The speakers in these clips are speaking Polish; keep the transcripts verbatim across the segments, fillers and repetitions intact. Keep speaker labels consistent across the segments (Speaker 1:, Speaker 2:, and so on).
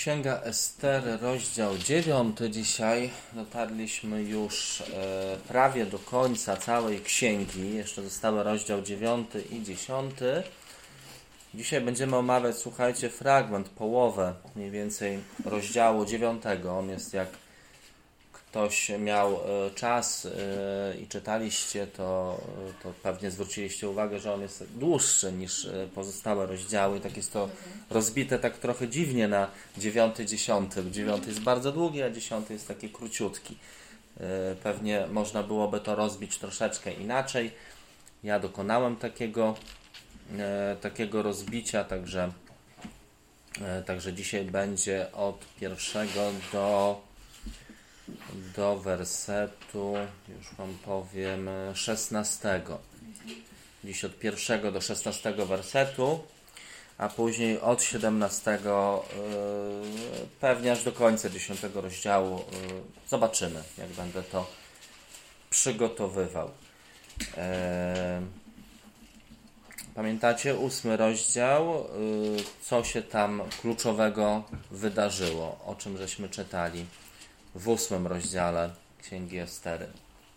Speaker 1: Księga Estery, rozdział dziewiąty. Dzisiaj dotarliśmy już e, prawie do końca całej księgi. Jeszcze zostały rozdział dziewiąty i dziesiąty. Dzisiaj będziemy omawiać, słuchajcie, fragment, połowę mniej więcej rozdziału dziewiątego. On jest, jak ktoś miał e, czas e, i czytaliście, to, to pewnie zwróciliście uwagę, że on jest dłuższy niż e, pozostałe rozdziały. Tak jest to rozbite tak trochę dziwnie na dziewiąty, dziesiąty. Dziewiąty jest bardzo długi, a dziesiąty jest taki króciutki. E, pewnie można byłoby to rozbić troszeczkę inaczej. Ja dokonałem takiego, e, takiego rozbicia, także, e, także dzisiaj będzie od pierwszego do do wersetu, już wam powiem, szesnastego. Dziś od pierwszego do szesnastego wersetu, a później od siedemnastego, yy, pewnie aż do końca dziesiątego rozdziału. Yy, zobaczymy, jak będę to przygotowywał. Yy, pamiętacie ósmy rozdział? Yy, co się tam kluczowego wydarzyło? O czym żeśmy czytali w ósmym rozdziale Księgi Estery?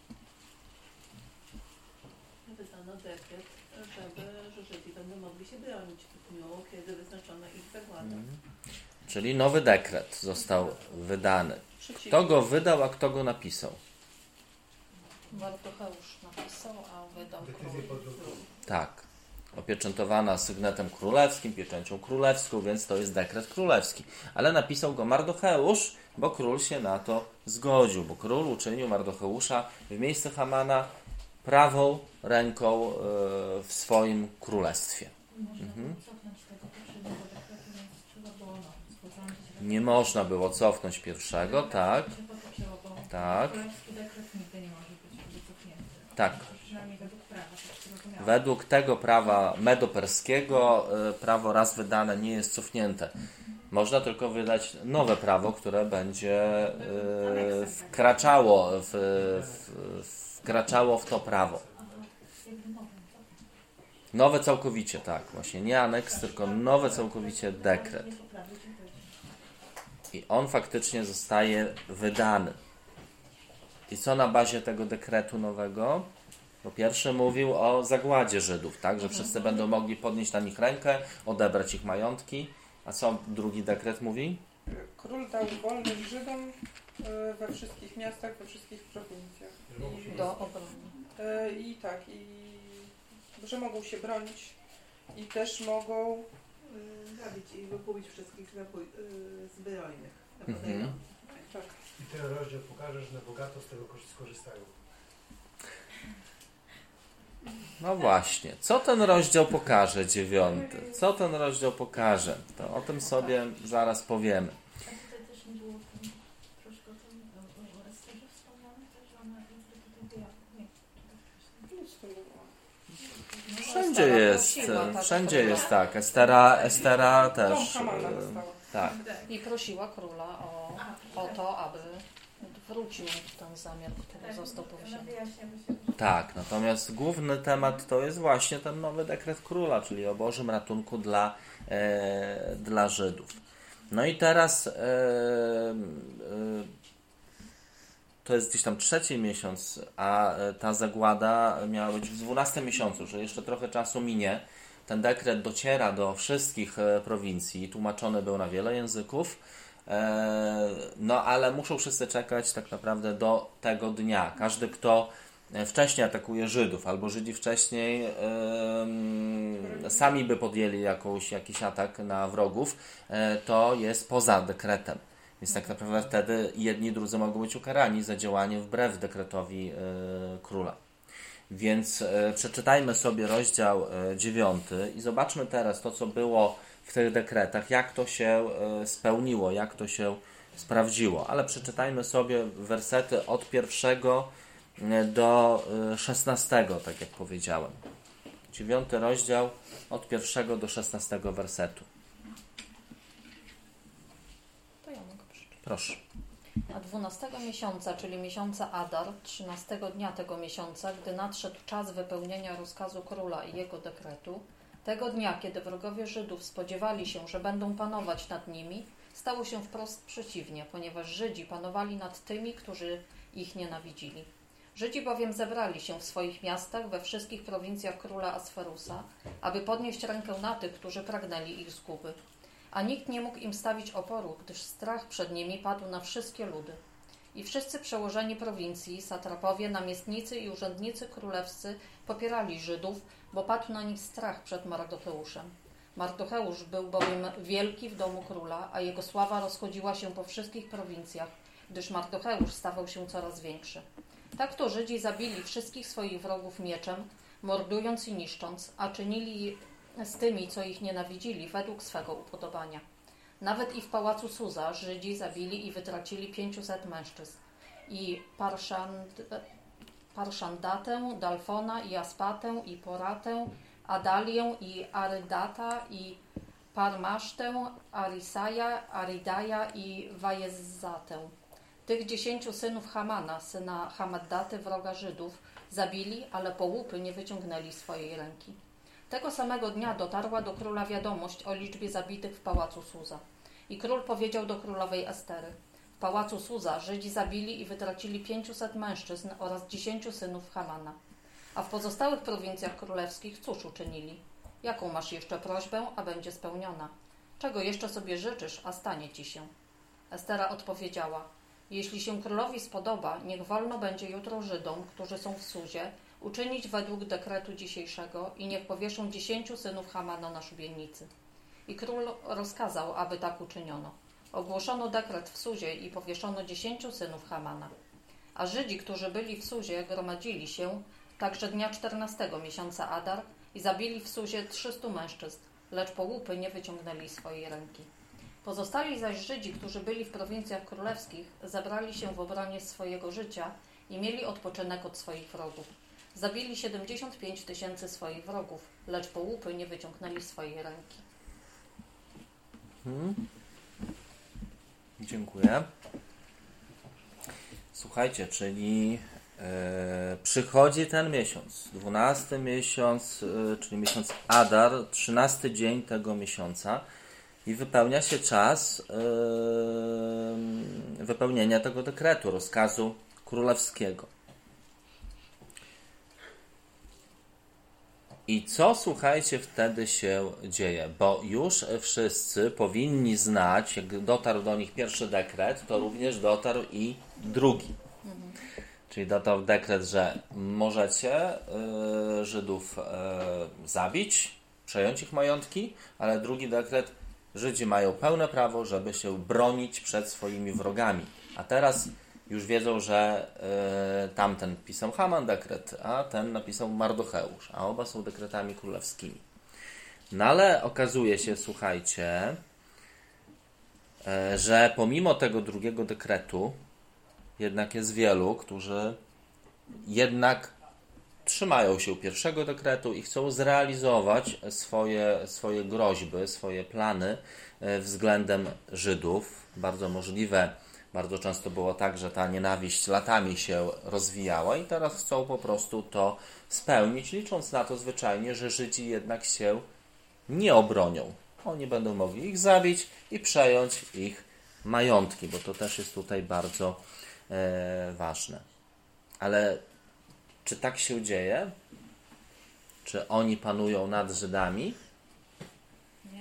Speaker 2: Wydano dekret, żeby, że Żydzi będą mogli się bronić w dniu, kiedy wyznaczono ich zagładę. Mhm.
Speaker 1: Czyli nowy dekret został wydany. Kto go wydał, a kto go napisał?
Speaker 3: Mardocheusz napisał, a wydał król.
Speaker 1: Tak. Opieczętowana sygnetem królewskim, pieczęcią królewską, więc to jest dekret królewski. Ale napisał go Mardocheusz, bo król się na to zgodził, bo król uczynił Mardocheusza w miejsce Hamana prawą ręką w swoim królestwie. Mhm. Nie można było cofnąć pierwszego, tak. Tak. Tak. Według tego prawa medoperskiego prawo raz wydane nie jest cofnięte. Można tylko wydać nowe prawo, które będzie yy, wkraczało, w, w, wkraczało w to prawo. Nowe całkowicie, tak. Właśnie nie aneks, tylko nowe całkowicie dekret. I on faktycznie zostaje wydany. I co na bazie tego dekretu nowego? Po pierwsze mówił o zagładzie Żydów, tak? Że wszyscy będą mogli podnieść na nich rękę, odebrać ich majątki. A co drugi dekret mówi?
Speaker 4: Król dał wolność Żydom we wszystkich miastach, we wszystkich prowincjach.
Speaker 3: I do obrony.
Speaker 4: I tak, i że mogą się bronić i też mogą
Speaker 2: zabić i wykupić wszystkich zbrojnych.
Speaker 1: Mhm.
Speaker 4: Tak.
Speaker 5: I ten rozdział pokaże, że na bogato z tego skorzystają.
Speaker 1: No właśnie. Co ten rozdział pokaże, dziewiąty? Co ten rozdział pokaże? To o tym sobie zaraz powiemy.
Speaker 6: A tutaj też nie było tam, troszkę o tym, o Esterze wspomniane, że ona jakby tutaj była, nie,
Speaker 1: Wszędzie jest, wszędzie jest tak. Estera, Estera też. Tak.
Speaker 3: I prosiła króla o, o to, aby wrócił ten zamiar, który został powzięty.
Speaker 1: Tak, natomiast główny temat to jest właśnie ten nowy dekret króla, czyli o Bożym ratunku dla, e, dla Żydów. No i teraz e, e, to jest gdzieś tam trzeci miesiąc, a ta zagłada miała być w dwunastym miesiącu, że jeszcze trochę czasu minie. Ten dekret dociera do wszystkich prowincji, tłumaczony był na wiele języków. No ale muszą wszyscy czekać tak naprawdę do tego dnia. Każdy, kto wcześniej atakuje Żydów, albo Żydzi wcześniej yy, sami by podjęli jakąś, jakiś atak na wrogów, yy, to jest poza dekretem. Więc tak naprawdę wtedy jedni i drudzy mogą być ukarani za działanie wbrew dekretowi yy, króla. Więc yy, przeczytajmy sobie rozdział yy, dziewiąty i zobaczmy teraz to, co było w tych dekretach, jak to się spełniło, jak to się sprawdziło. Ale przeczytajmy sobie wersety od pierwszego do szesnastego, tak jak powiedziałem. Dziewiąty rozdział od pierwszego do szesnastego wersetu.
Speaker 3: To ja mogę przeczytać.
Speaker 1: Proszę.
Speaker 3: A dwunastego miesiąca, czyli miesiąca Adar, trzynastego dnia tego miesiąca, gdy nadszedł czas wypełnienia rozkazu króla i jego dekretu, Tego dnia, kiedy wrogowie Żydów spodziewali się, że będą panować nad nimi, stało się wprost przeciwnie, ponieważ Żydzi panowali nad tymi, którzy ich nienawidzili. Żydzi bowiem zebrali się w swoich miastach we wszystkich prowincjach króla Asferusa, aby podnieść rękę na tych, którzy pragnęli ich zguby. A nikt nie mógł im stawić oporu, gdyż strach przed nimi padł na wszystkie ludy. I wszyscy przełożeni prowincji, satrapowie, namiestnicy i urzędnicy królewscy popierali Żydów, bo padł na nich strach przed Mardocheuszem. Mardocheusz był bowiem wielki w domu króla, a jego sława rozchodziła się po wszystkich prowincjach, gdyż Mardocheusz stawał się coraz większy. Tak to Żydzi zabili wszystkich swoich wrogów mieczem, mordując i niszcząc, a czynili z tymi, co ich nienawidzili, według swego upodobania. Nawet i w pałacu Suza Żydzi zabili i wytracili pięciuset mężczyzn. I Parszand, Parszandatę, Dalfona, i Aspatę, i Poratę, Adalię, i Arydata, i Parmasztę, Arisaja, Aridaja i Wajezzatę. Tych dziesięciu synów Hamana, syna Hamaddaty, wroga Żydów, zabili, ale po łupy nie wyciągnęli swojej ręki. Tego samego dnia dotarła do króla wiadomość o liczbie zabitych w pałacu Suza. I król powiedział do królowej Estery: w pałacu Suza Żydzi zabili i wytracili pięciuset mężczyzn oraz dziesięciu synów Hamana. A w pozostałych prowincjach królewskich cóż uczynili? Jaką masz jeszcze prośbę, a będzie spełniona? Czego jeszcze sobie życzysz, a stanie ci się? Estera odpowiedziała: jeśli się królowi spodoba, niech wolno będzie jutro Żydom, którzy są w Suzie, uczynić według dekretu dzisiejszego i niech powieszą dziesięciu synów Hamana na szubienicy. I król rozkazał, aby tak uczyniono. Ogłoszono dekret w Suzie i powieszono dziesięciu synów Hamana. A Żydzi, którzy byli w Suzie, gromadzili się także dnia czternastego miesiąca Adar i zabili w Suzie trzystu mężczyzn, lecz po łupy nie wyciągnęli swojej ręki. Pozostali zaś Żydzi, którzy byli w prowincjach królewskich, zebrali się w obronie swojego życia i mieli odpoczynek od swoich wrogów. Zabili siedemdziesiąt pięć tysięcy swoich wrogów, lecz po łupy nie wyciągnęli swojej ręki.
Speaker 1: Hmm. Dziękuję. Słuchajcie, czyli e, przychodzi ten miesiąc, dwunasty miesiąc, e, czyli miesiąc Adar, trzynasty dzień tego miesiąca i wypełnia się czas e, wypełnienia tego dekretu, rozkazu królewskiego. I co, słuchajcie, wtedy się dzieje? Bo już wszyscy powinni znać, jak dotarł do nich pierwszy dekret, to również dotarł i drugi. Mhm. Czyli dotarł dekret, że możecie y, Żydów y, zabić, przejąć ich majątki, ale drugi dekret, Żydzi mają pełne prawo, żeby się bronić przed swoimi wrogami. A teraz już wiedzą, że y, tamten pisał Haman dekret, a ten napisał Mardocheusz, a oba są dekretami królewskimi. No ale okazuje się, słuchajcie, y, że pomimo tego drugiego dekretu jednak jest wielu, którzy jednak trzymają się pierwszego dekretu i chcą zrealizować swoje, swoje groźby, swoje plany y, względem Żydów. Bardzo możliwe. Bardzo często było tak, że ta nienawiść latami się rozwijała i teraz chcą po prostu to spełnić, licząc na to zwyczajnie, że Żydzi jednak się nie obronią. Oni będą mogli ich zabić i przejąć ich majątki, bo to też jest tutaj bardzo e, ważne. Ale czy tak się dzieje? Czy oni panują nad Żydami?
Speaker 3: Nie.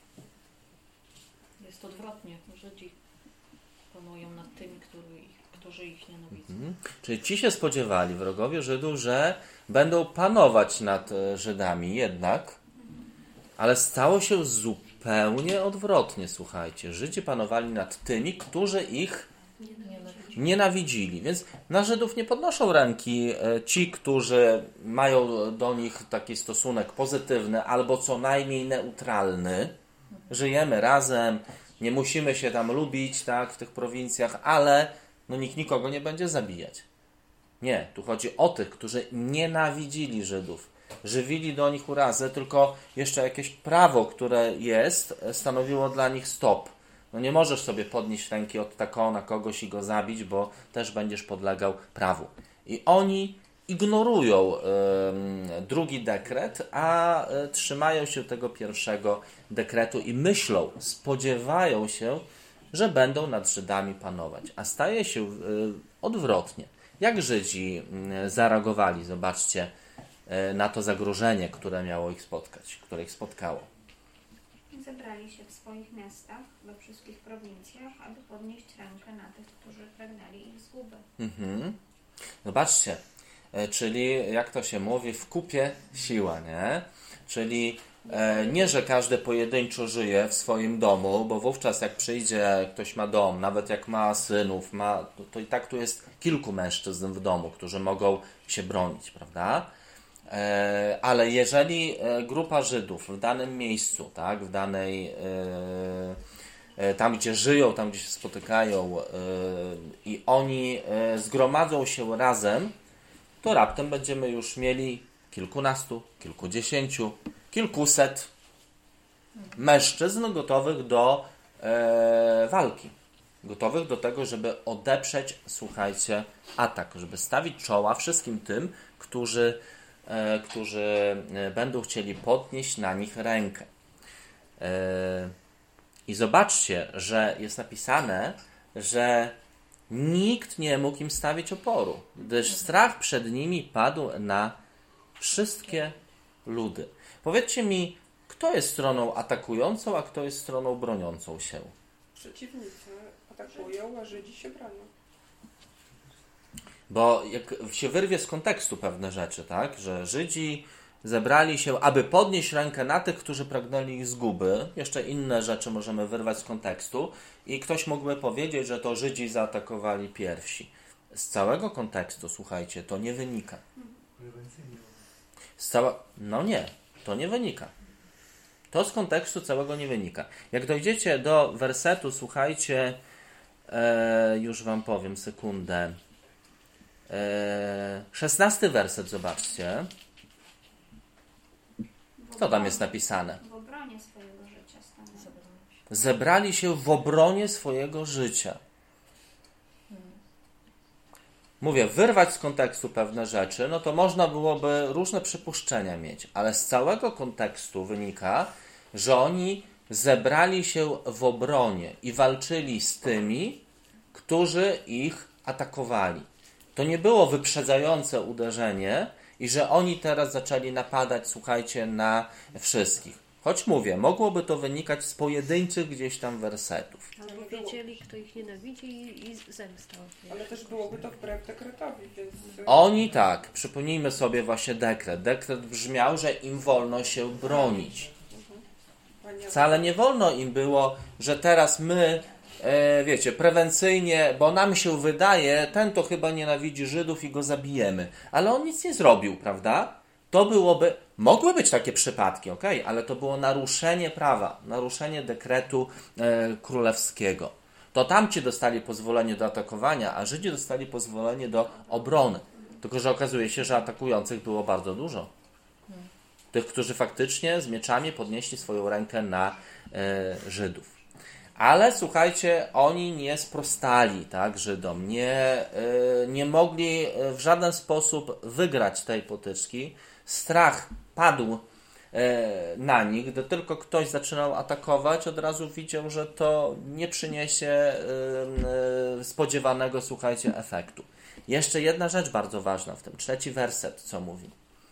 Speaker 3: Jest odwrotnie. Żydzi panują nad tymi, którzy ich, którzy ich nienawidzą. Mhm.
Speaker 1: Czyli ci się spodziewali, wrogowie Żydów, że będą panować nad Żydami jednak, ale stało się zupełnie odwrotnie, słuchajcie. Żydzi panowali nad tymi, którzy ich nienawidzili. nienawidzili. Więc na Żydów nie podnoszą ręki ci, którzy mają do nich taki stosunek pozytywny albo co najmniej neutralny. Żyjemy razem, nie musimy się tam lubić, tak, w tych prowincjach, ale no nikt nikogo nie będzie zabijać. Nie, tu chodzi o tych, którzy nienawidzili Żydów, żywili do nich urazę, tylko jeszcze jakieś prawo, które jest, stanowiło dla nich stop. No nie możesz sobie podnieść ręki od taką na kogoś i go zabić, bo też będziesz podlegał prawu. I oni ignorują y, drugi dekret, a y, trzymają się tego pierwszego dekretu i myślą, spodziewają się, że będą nad Żydami panować. A staje się y, odwrotnie. Jak Żydzi y, zareagowali, zobaczcie, y, na to zagrożenie, które miało ich spotkać, które ich spotkało.
Speaker 7: Zebrali się w swoich miastach, we wszystkich prowincjach, aby podnieść rękę na tych, którzy pragnęli ich zguby.
Speaker 1: Mhm. Zobaczcie, e, czyli jak to się mówi, w kupie siła, nie? Czyli e, nie, że każdy pojedynczo żyje w swoim domu, bo wówczas jak przyjdzie, ktoś ma dom, nawet jak ma synów, ma, to, to i tak tu jest kilku mężczyzn w domu, którzy mogą się bronić, prawda? E, ale jeżeli e, grupa Żydów w danym miejscu, tak, w danej... E, tam gdzie żyją, tam gdzie się spotykają yy, i oni yy, zgromadzą się razem, to raptem będziemy już mieli kilkunastu, kilkudziesięciu, kilkuset mężczyzn gotowych do yy, walki. Gotowych do tego, żeby odeprzeć, słuchajcie, atak, żeby stawić czoła wszystkim tym, którzy, yy, którzy będą chcieli podnieść na nich rękę. Yy, I zobaczcie, że jest napisane, że nikt nie mógł im stawić oporu, gdyż strach przed nimi padł na wszystkie ludy. Powiedzcie mi, kto jest stroną atakującą, a kto jest stroną broniącą się?
Speaker 4: Przeciwnicy atakują, a Żydzi się bronią.
Speaker 1: Bo jak się wyrwie z kontekstu pewne rzeczy, tak, że Żydzi zebrali się, aby podnieść rękę na tych, którzy pragnęli ich zguby. Jeszcze inne rzeczy możemy wyrwać z kontekstu i ktoś mógłby powiedzieć, że to Żydzi zaatakowali pierwsi. Z całego kontekstu, słuchajcie, to nie wynika. Z cała... No nie, to nie wynika. To z kontekstu całego nie wynika. Jak dojdziecie do wersetu, słuchajcie, e, już wam powiem, sekundę. E, szesnasty werset, zobaczcie. Co tam jest napisane?
Speaker 7: W obronie swojego życia stanęli.
Speaker 1: Zebrali się w obronie swojego życia. Mówię, wyrwać z kontekstu pewne rzeczy, no to można byłoby różne przypuszczenia mieć, ale z całego kontekstu wynika, że oni zebrali się w obronie i walczyli z tymi, którzy ich atakowali. To nie było wyprzedzające uderzenie i że oni teraz zaczęli napadać, słuchajcie, na wszystkich. Choć mówię, mogłoby to wynikać z pojedynczych gdzieś tam wersetów.
Speaker 8: Ale wiedzieli, kto ich nienawidzi i, i zemsta.
Speaker 4: Ale też byłoby to wbrew dekretowi, więc...
Speaker 1: Oni tak, przypomnijmy sobie właśnie dekret. Dekret brzmiał, że im wolno się bronić. Wcale nie wolno im było, że teraz my, e, wiecie, prewencyjnie, bo nam się wydaje, ten to chyba nienawidzi Żydów i go zabijemy. Ale on nic nie zrobił, prawda? To byłoby, mogły być takie przypadki, ok, ale to było naruszenie prawa, naruszenie dekretu e, królewskiego. To tamci dostali pozwolenie do atakowania, a Żydzi dostali pozwolenie do obrony. Tylko że okazuje się, że atakujących było bardzo dużo. Tych, którzy faktycznie z mieczami podnieśli swoją rękę na e, Żydów. Ale słuchajcie, oni nie sprostali, tak, Żydom. Nie, e, nie mogli w żaden sposób wygrać tej potyczki. Strach padł e, na nich. Gdy tylko ktoś zaczynał atakować, od razu widział, że to nie przyniesie e, e, spodziewanego, słuchajcie, efektu. Jeszcze jedna rzecz bardzo ważna w tym. Trzeci werset, co mówi?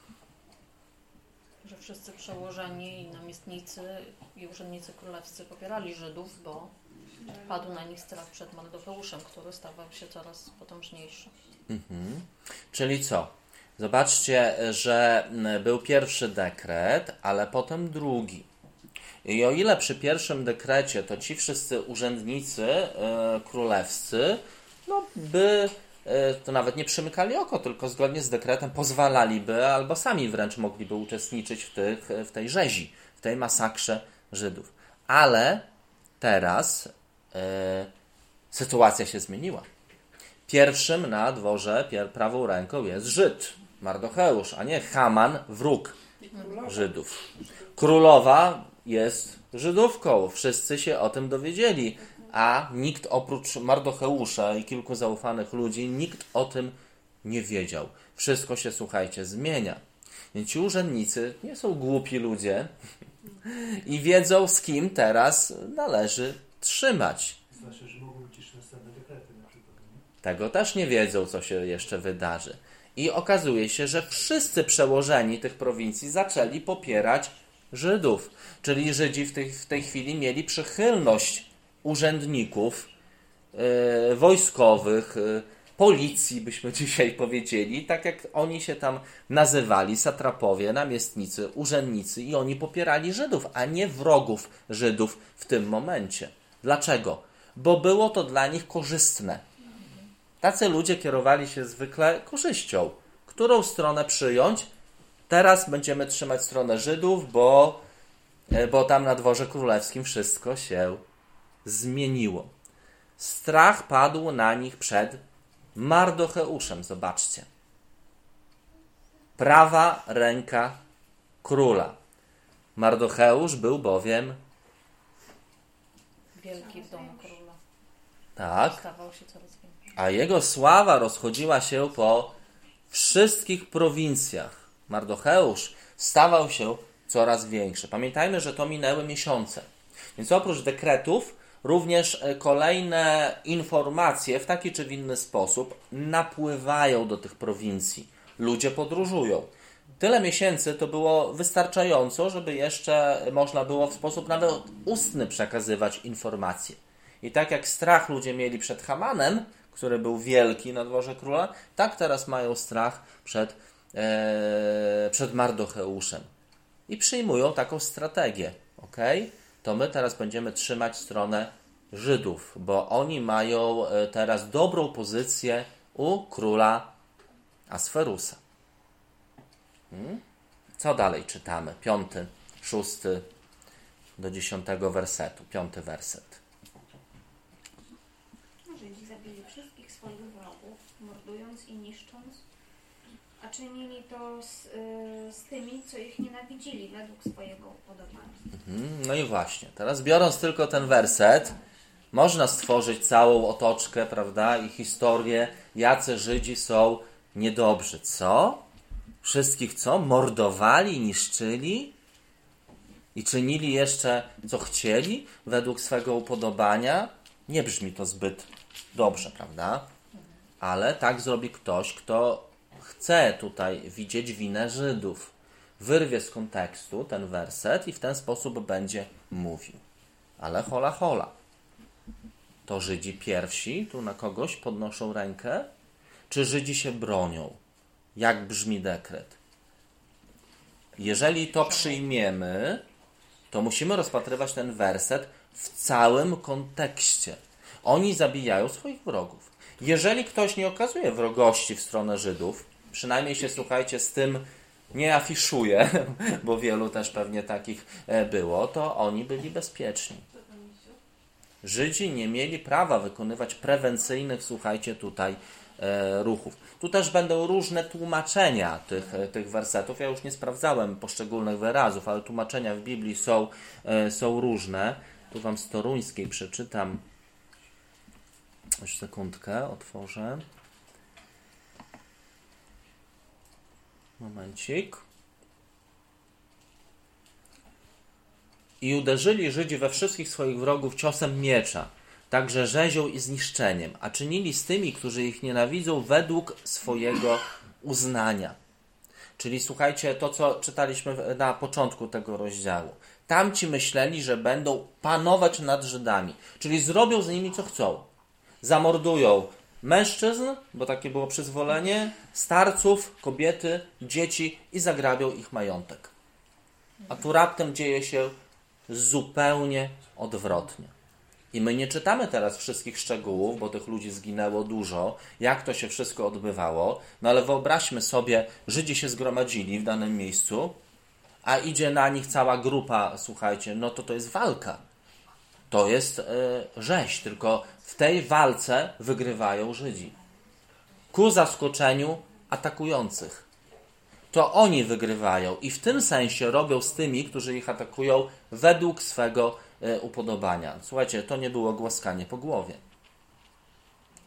Speaker 3: Że wszyscy przełożeni i namiestnicy i urzędnicy królewscy popierali Żydów, bo padł na nich strach przed Mardukeuszem, który stawał się coraz potężniejszy.
Speaker 1: Mhm. Czyli co? Zobaczcie, że był pierwszy dekret, ale potem drugi. I o ile przy pierwszym dekrecie to ci wszyscy urzędnicy e, królewscy, no by e, to nawet nie przymykali oko, tylko zgodnie z dekretem pozwalaliby, albo sami wręcz mogliby uczestniczyć w, tych, w tej rzezi, w tej masakrze Żydów. Ale teraz e, sytuacja się zmieniła. Pierwszym na dworze prawą ręką jest Żyd, Mardocheusz, a nie Haman, wróg Żydów. Królowa jest Żydówką. Wszyscy się o tym dowiedzieli, a nikt oprócz Mardocheusza i kilku zaufanych ludzi, nikt o tym Nie wiedział. Wszystko się, słuchajcie, zmienia. Więc ci urzędnicy nie są głupi ludzie i wiedzą, z kim teraz należy trzymać.
Speaker 5: Znaczy, że mogą być jeszcze następne dekrety na przykład. Nie?
Speaker 1: Tego też nie wiedzą, co się jeszcze wydarzy. I okazuje się, że wszyscy przełożeni tych prowincji zaczęli popierać Żydów. Czyli Żydzi w tej, w tej chwili mieli przychylność urzędników, yy, wojskowych, yy, policji, byśmy dzisiaj powiedzieli, tak jak oni się tam nazywali, satrapowie, namiestnicy, urzędnicy, i oni popierali Żydów, a nie wrogów Żydów w tym momencie. Dlaczego? Bo było to dla nich korzystne. Tacy ludzie kierowali się zwykle korzyścią. Którą stronę przyjąć? Teraz będziemy trzymać stronę Żydów, bo, bo tam na dworze królewskim wszystko się zmieniło. Strach padł na nich przed Mardocheuszem. Zobaczcie. Prawa ręka króla. Mardocheusz był bowiem
Speaker 3: Wielki w domu króla.
Speaker 1: tak,
Speaker 3: Stawał się coraz większy.
Speaker 1: a jego sława rozchodziła się po wszystkich prowincjach. Mardocheusz stawał się coraz większy. Pamiętajmy, że to minęły miesiące. Więc oprócz dekretów również kolejne informacje w taki czy w inny sposób napływają do tych prowincji. Ludzie podróżują. Tyle miesięcy to było wystarczająco, żeby jeszcze można było w sposób nawet ustny przekazywać informacje. I tak jak strach ludzie mieli przed Hamanem, który był wielki na dworze króla, tak teraz mają strach przed, e, przed Mardocheuszem. I przyjmują taką strategię. Okay? To my teraz będziemy trzymać stronę Żydów, bo oni mają teraz dobrą pozycję u króla Asferusa. Hmm? Co dalej czytamy? Piąty, szósty do dziesiątego wersetu. Piąty werset.
Speaker 7: Żydzi zabili wszystkich swoich wrogów, mordując i niszcząc, a czynili to z, y, z tymi, co ich nienawidzili według swojego upodobania.
Speaker 1: Mhm. No i właśnie, teraz biorąc tylko ten werset, można stworzyć całą otoczkę, prawda, i historię, jacy Żydzi są niedobrzy. Co? Wszystkich co? Mordowali, niszczyli i czynili jeszcze, co chcieli według swego upodobania? Nie brzmi to zbyt dobrze, prawda? Ale tak zrobi ktoś, kto chce tutaj widzieć winę Żydów. Wyrwie z kontekstu ten werset i w ten sposób będzie mówił. Ale hola, hola. To Żydzi pierwsi tu na kogoś podnoszą rękę? Czy Żydzi się bronią? Jak brzmi dekret? Jeżeli to przyjmiemy, to musimy rozpatrywać ten werset w całym kontekście. Oni zabijają swoich wrogów. Jeżeli ktoś nie okazuje wrogości w stronę Żydów, przynajmniej się, słuchajcie, z tym nie afiszuje, bo wielu też pewnie takich było, to oni byli bezpieczni. Żydzi nie mieli prawa wykonywać prewencyjnych, słuchajcie, tutaj e, ruchów. Tu też będą różne tłumaczenia tych, tych wersetów. Ja już nie sprawdzałem poszczególnych wyrazów, ale tłumaczenia w Biblii są, e, są różne. Tu wam z toruńskiej przeczytam. Już sekundkę, otworzę. Momencik. I uderzyli Żydzi we wszystkich swoich wrogów ciosem miecza, także rzezią i zniszczeniem, a czynili z tymi, którzy ich nienawidzą, według swojego uznania. Czyli słuchajcie, to co czytaliśmy na początku tego rozdziału. Tamci myśleli, że będą panować nad Żydami, czyli zrobią z nimi co chcą. Zamordują mężczyzn, bo takie było przyzwolenie, starców, kobiety, dzieci i zagrabią ich majątek. A tu raptem dzieje się zupełnie odwrotnie. I my nie czytamy teraz wszystkich szczegółów, bo tych ludzi zginęło dużo, jak to się wszystko odbywało, no ale wyobraźmy sobie, Żydzi się zgromadzili w danym miejscu, a idzie na nich cała grupa, słuchajcie, no to to jest walka. To jest y, rzeź, tylko w tej walce wygrywają Żydzi. Ku zaskoczeniu atakujących. To oni wygrywają i w tym sensie robią z tymi, którzy ich atakują, według swego y, upodobania. Słuchajcie, to nie było głaskanie po głowie.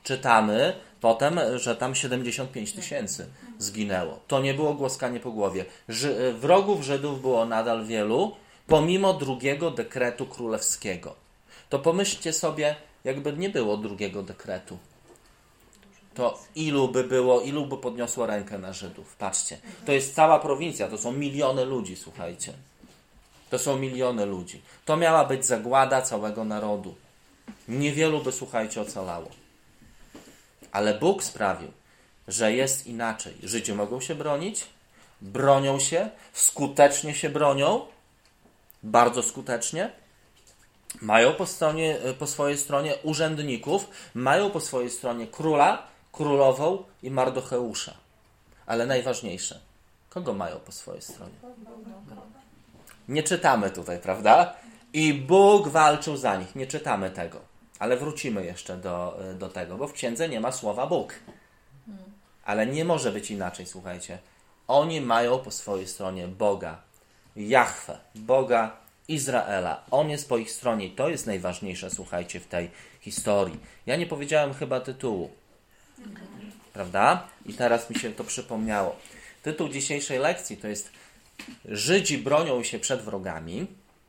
Speaker 1: czytamy potem, że tam siedemdziesiąt pięć tysięcy zginęło. To nie było głaskanie po głowie. Ży- wrogów Żydów było nadal wielu, pomimo drugiego dekretu królewskiego. To pomyślcie sobie, jakby nie było drugiego dekretu. To ilu by było, ilu by podniosło rękę na Żydów? Patrzcie, to jest cała prowincja, to są miliony ludzi, słuchajcie. To są miliony ludzi. To miała być zagłada całego narodu. Niewielu by, słuchajcie, ocalało. Ale Bóg sprawił, że jest inaczej. Żydzi mogą się bronić, bronią się, skutecznie się bronią, bardzo skutecznie. Mają po, stronie, po swojej stronie urzędników, mają po swojej stronie króla, królową i Mardocheusza. Ale najważniejsze, kogo mają po swojej stronie? Nie czytamy tutaj, prawda? I Bóg walczył za nich. Nie czytamy tego. Ale wrócimy jeszcze do, do tego, bo w księdze nie ma słowa Bóg. Ale nie może być inaczej, słuchajcie. Oni mają po swojej stronie Boga, Jahwe, Boga Izraela. On jest po ich stronie i to jest najważniejsze, słuchajcie, w tej historii. Ja nie powiedziałem chyba tytułu. Prawda? I teraz mi się to przypomniało. Tytuł dzisiejszej lekcji to jest Żydzi bronią się przed wrogami.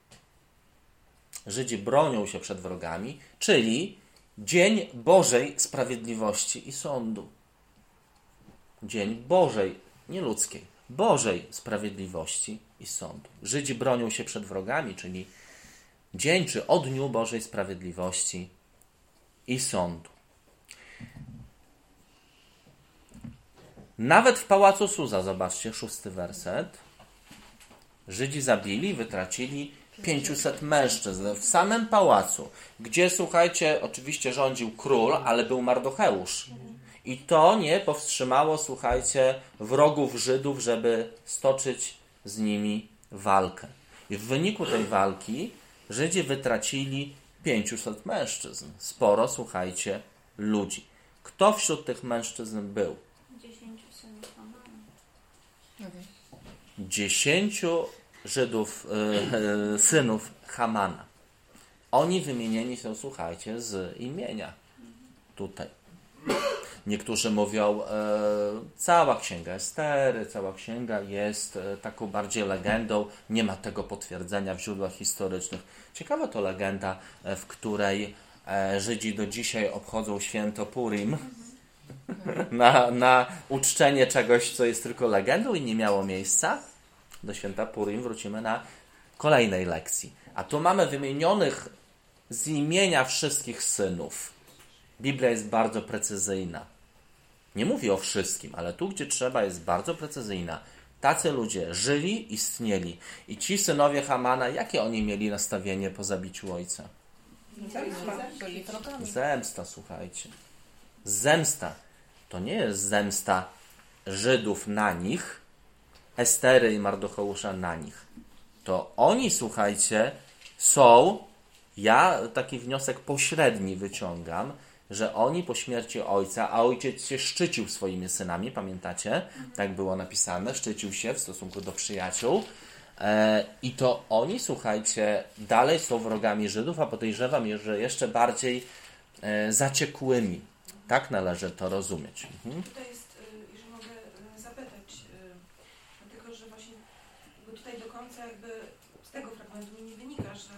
Speaker 1: Żydzi bronią się przed wrogami, czyli Dzień Bożej Sprawiedliwości i Sądu. Dzień Bożej, nie ludzkiej, Bożej Sprawiedliwości i Sądu. Żydzi bronią się przed wrogami, czyli dzień czy o Dniu Bożej Sprawiedliwości i Sądu. Nawet w pałacu Suza, zobaczcie, szósty werset, Żydzi zabili i wytracili pięciuset mężczyzn w samym pałacu, gdzie, słuchajcie, oczywiście rządził król, ale był Mardocheusz. I to nie powstrzymało, słuchajcie, wrogów Żydów, żeby stoczyć z nimi walkę. I w wyniku tej walki Żydzi wytracili pięciuset mężczyzn. Sporo, słuchajcie, ludzi. Kto wśród tych mężczyzn był?
Speaker 7: Dziesięciu synów Hamana.
Speaker 1: Dziesięciu Żydów, e, e, synów Hamana. Oni wymienieni są, słuchajcie, z imienia tutaj. Niektórzy mówią, e, cała księga Estery, cała księga jest e, taką bardziej legendą, nie ma tego potwierdzenia w źródłach historycznych. Ciekawa to legenda, e, w której e, Żydzi do dzisiaj obchodzą święto Purim na, na uczczenie czegoś, co jest tylko legendą i nie miało miejsca. Do święta Purim wrócimy na kolejnej lekcji. A tu mamy wymienionych z imienia wszystkich synów. Biblia jest bardzo precyzyjna. Nie mówi o wszystkim, ale tu, gdzie trzeba, jest bardzo precyzyjna. Tacy ludzie żyli, istnieli. I ci synowie Hamana, jakie oni mieli nastawienie po zabiciu ojca?
Speaker 3: Byli wrogami.
Speaker 1: Zemsta, słuchajcie. Zemsta. To nie jest zemsta Żydów na nich, Estery i Mardocheusza na nich. To oni, słuchajcie, są, ja taki wniosek pośredni wyciągam, że oni po śmierci ojca, a ojciec się szczycił swoimi synami, pamiętacie? Tak było napisane, szczycił się w stosunku do przyjaciół. E, I to oni, słuchajcie, dalej są wrogami Żydów, a podejrzewam, że jeszcze bardziej e, zaciekłymi. Tak należy to rozumieć. Mhm.
Speaker 9: Tutaj jest, jeżeli mogę zapytać, dlatego że właśnie bo tutaj do końca jakby z tego fragmentu mi nie wynika, że,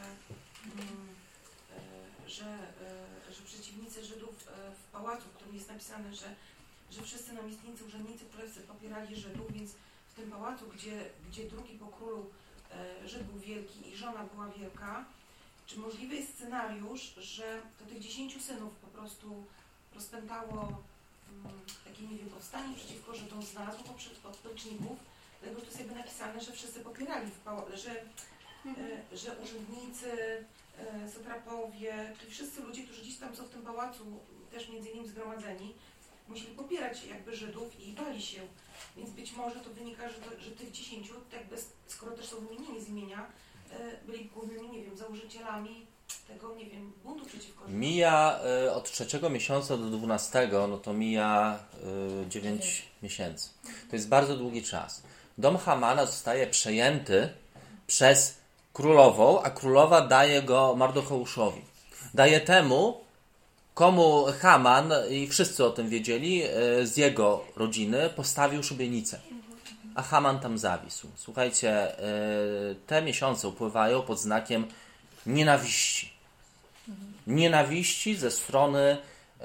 Speaker 9: że, że przeciwnicy Żydów w pałacu, w którym jest napisane, że, że wszyscy namiestnicy, urzędnicy królewscy popierali Żydów, więc w tym pałacu, gdzie, gdzie drugi po królu Żyd był wielki i żona była wielka, czy możliwy jest scenariusz, że to tych dziesięciu synów po prostu rozpętało um, takie, nie wiem, powstanie przeciwko Żydom, znalazło popleczników, dlatego że to jest jakby napisane, że wszyscy popierali, w pałacu, że, mhm. e, że urzędnicy, e, satrapowie, czyli wszyscy ludzie, którzy gdzieś tam są w tym pałacu, też między innymi zgromadzeni, musieli popierać jakby Żydów i bali się. Więc być może to wynika, że, to, że tych dziesięciu, jakby, skoro też są wymienieni z imienia, e, byli głównymi, nie wiem, założycielami tego, nie wiem, buntu przeciwko Żydom.
Speaker 1: Mija y, od trzeciego miesiąca do dwunastego, no to mija y, dziewięć miesięcy. To jest bardzo długi czas. Dom Hamana zostaje przejęty przez królową, a królowa daje go Mardocheuszowi. Daje temu, komu Haman, i wszyscy o tym wiedzieli, z jego rodziny postawił szubienicę. A Haman tam zawisł. Słuchajcie, te miesiące upływają pod znakiem nienawiści. Nienawiści ze strony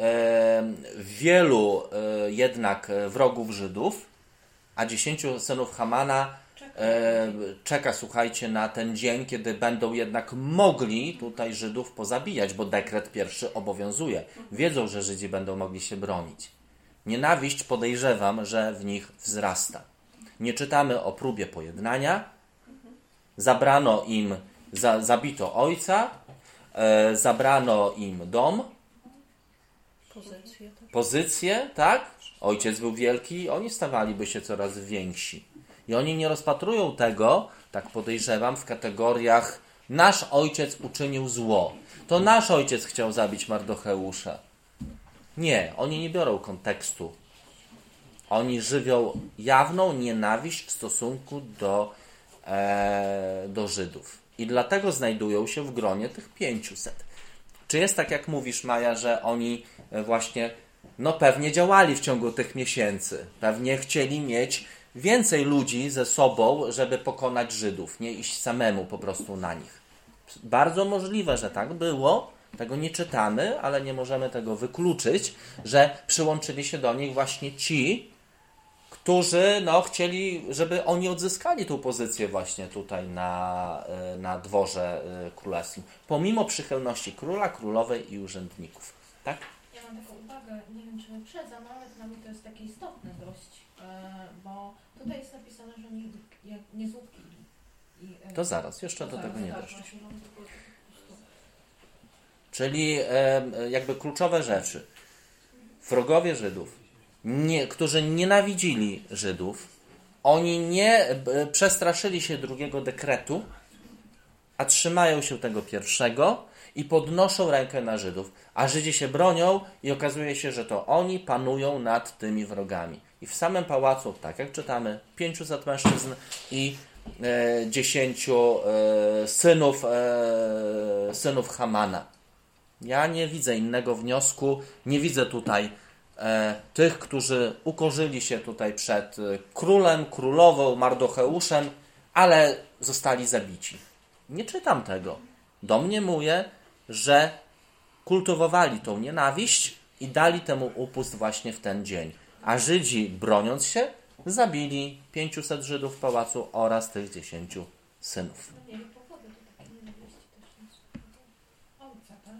Speaker 1: wielu jednak wrogów Żydów, a dziesięciu synów Hamana czeka, słuchajcie, na ten dzień, kiedy będą jednak mogli tutaj Żydów pozabijać, bo dekret pierwszy obowiązuje. Wiedzą, że Żydzi będą mogli się bronić. Nienawiść, podejrzewam, że w nich wzrasta. Nie czytamy o próbie pojednania. Zabrano im, za, zabito ojca, e, zabrano im dom,
Speaker 3: Pozycję też.
Speaker 1: pozycję, tak? Ojciec był wielki, oni stawaliby się coraz więksi. I oni nie rozpatrują tego, tak podejrzewam, w kategoriach nasz ojciec uczynił zło. To nasz ojciec chciał zabić Mardocheusza. Nie, oni nie biorą kontekstu. Oni żywią jawną nienawiść w stosunku do, e, do Żydów. I dlatego znajdują się w gronie tych pięciuset. Czy jest tak, jak mówisz, Maja, że oni właśnie, no pewnie działali w ciągu tych miesięcy. Pewnie chcieli mieć więcej ludzi ze sobą, żeby pokonać Żydów, nie iść samemu po prostu na nich. Bardzo możliwe, że tak było. Tego nie czytamy, ale nie możemy tego wykluczyć, że przyłączyli się do nich właśnie ci, którzy no, chcieli, żeby oni odzyskali tą pozycję właśnie tutaj na, na dworze królewskim. Pomimo przychylności króla, królowej i urzędników. Tak?
Speaker 6: Ja mam taką uwagę, nie wiem czy wyprzedzam, ale dla mnie to jest takie istotne dość, bo tutaj jest napisane, że nie, nie z łupki. I,
Speaker 1: to zaraz, jeszcze do
Speaker 6: zaraz,
Speaker 1: tego nie
Speaker 6: tak,
Speaker 1: doszło.
Speaker 6: właśnie, mam tylko-
Speaker 1: Czyli e, jakby kluczowe rzeczy. Wrogowie Żydów, nie, którzy nienawidzili Żydów, oni nie e, przestraszyli się drugiego dekretu, a trzymają się tego pierwszego i podnoszą rękę na Żydów. A Żydzi się bronią i okazuje się, że to oni panują nad tymi wrogami. I w samym pałacu, tak jak czytamy, pięciuset mężczyzn i e, dziesięciu e, synów, e, synów Hamana. Ja nie widzę innego wniosku, nie widzę tutaj e, tych, którzy ukorzyli się tutaj przed e, królem, królową, Mardocheuszem, ale zostali zabici. Nie czytam tego. Domniemuję, że kultywowali tą nienawiść i dali temu upust właśnie w ten dzień. A Żydzi, broniąc się, zabili pięciuset Żydów w pałacu oraz tych dziesięciu synów.
Speaker 6: No mieli powody do takiej nienawiści też. Ojca, tak?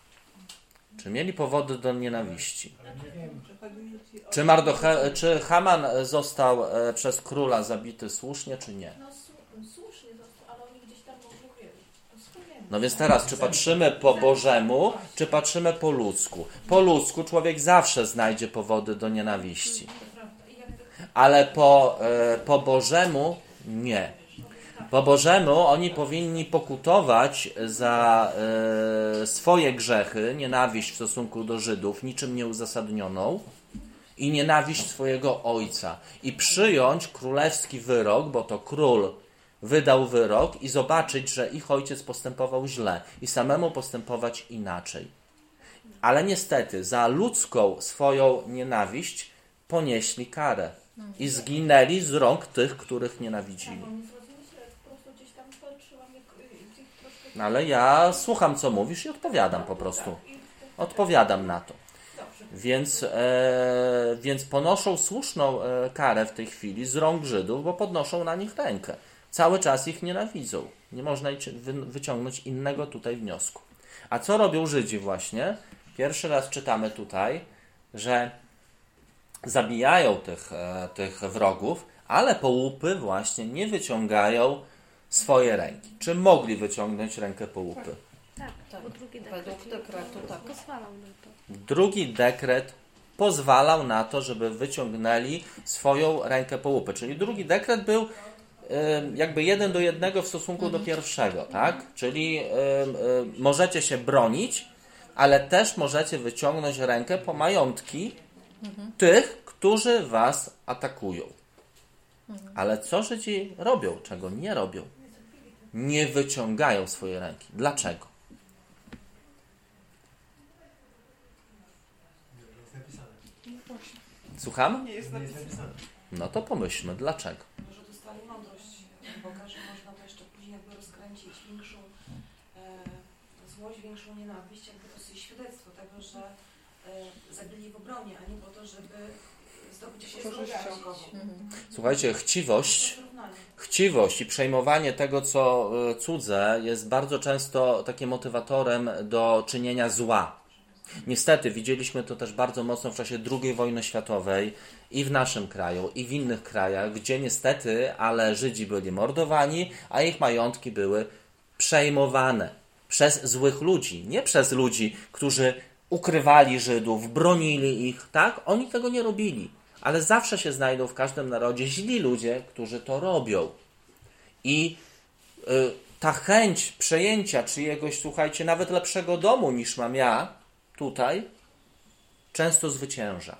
Speaker 1: Czy mieli powody do nienawiści?
Speaker 5: Ale nie wiem,
Speaker 1: Czy, Mardoche, czy Haman został e, przez króla zabity słusznie, czy nie?
Speaker 6: No słu- słusznie został, ale oni gdzieś tam mówili. To wspomniałem.
Speaker 1: No więc teraz, czy patrzymy po Bożemu, czy patrzymy po ludzku? Po ludzku człowiek zawsze znajdzie powody do nienawiści.
Speaker 6: To prawda. I jakby
Speaker 1: Ale po, e, po Bożemu nie. Po Bożemu oni powinni pokutować za e, swoje grzechy, nienawiść w stosunku do Żydów, niczym nieuzasadnioną, i nienawiść swojego ojca. I przyjąć królewski wyrok, bo to król wydał wyrok, i zobaczyć, że ich ojciec postępował źle i samemu postępować inaczej. Ale niestety za ludzką swoją nienawiść ponieśli karę i zginęli z rąk tych, których nienawidzili.
Speaker 6: tak, oni zrozumieli, że po prostu gdzieś tam patrzyłam, jak gdzieś troszkę...
Speaker 1: No ale ja słucham, co mówisz, i odpowiadam po prostu. Odpowiadam na to. Więc, e, więc ponoszą słuszną e, karę w tej chwili z rąk Żydów, bo podnoszą na nich rękę. Cały czas ich nienawidzą. Nie można wy, wyciągnąć innego tutaj wniosku. A co robią Żydzi właśnie? Pierwszy raz czytamy tutaj, że zabijają tych, e, tych wrogów, ale po łupy właśnie nie wyciągają swoje ręki. Czy mogli wyciągnąć rękę po łupy?
Speaker 8: Tak,
Speaker 3: Tak,
Speaker 8: bo drugi dekret
Speaker 3: według dekretu tak.
Speaker 8: pozwalał na to.
Speaker 1: Drugi dekret pozwalał na to, żeby wyciągnęli swoją rękę po łupy. Czyli drugi dekret był y, jakby jeden do jednego w stosunku do pierwszego, tak? Czyli y, y, możecie się bronić, ale też możecie wyciągnąć rękę po majątki tych, którzy was atakują. Ale co Żydzi robią, czego nie robią? Nie wyciągają swojej ręki. Dlaczego? Słucham?
Speaker 4: Nie jest
Speaker 5: Nie jest
Speaker 4: napisane.
Speaker 5: napisane.
Speaker 1: No to pomyślmy, dlaczego?
Speaker 9: Może dostali mądrość Boga, że można to jeszcze później jakby rozkręcić większą e, złość, większą nienawiść, jakby to jest świadectwo tego, że e, zabili w obronie, a nie po to, żeby zdobyć się
Speaker 4: Korzyścią.
Speaker 3: Mhm.
Speaker 1: Słuchajcie, chciwość, chciwość i przejmowanie tego, co e, cudze, jest bardzo często takim motywatorem do czynienia zła. Niestety widzieliśmy to też bardzo mocno w czasie drugiej wojny światowej i w naszym kraju, i w innych krajach, gdzie niestety, ale Żydzi byli mordowani, a ich majątki były przejmowane przez złych ludzi, nie przez ludzi, którzy ukrywali Żydów, bronili ich, tak? Oni tego nie robili, ale zawsze się znajdą w każdym narodzie źli ludzie, którzy to robią. I y, ta chęć przejęcia czyjegoś, słuchajcie, nawet lepszego domu niż mam ja, tutaj często zwycięża.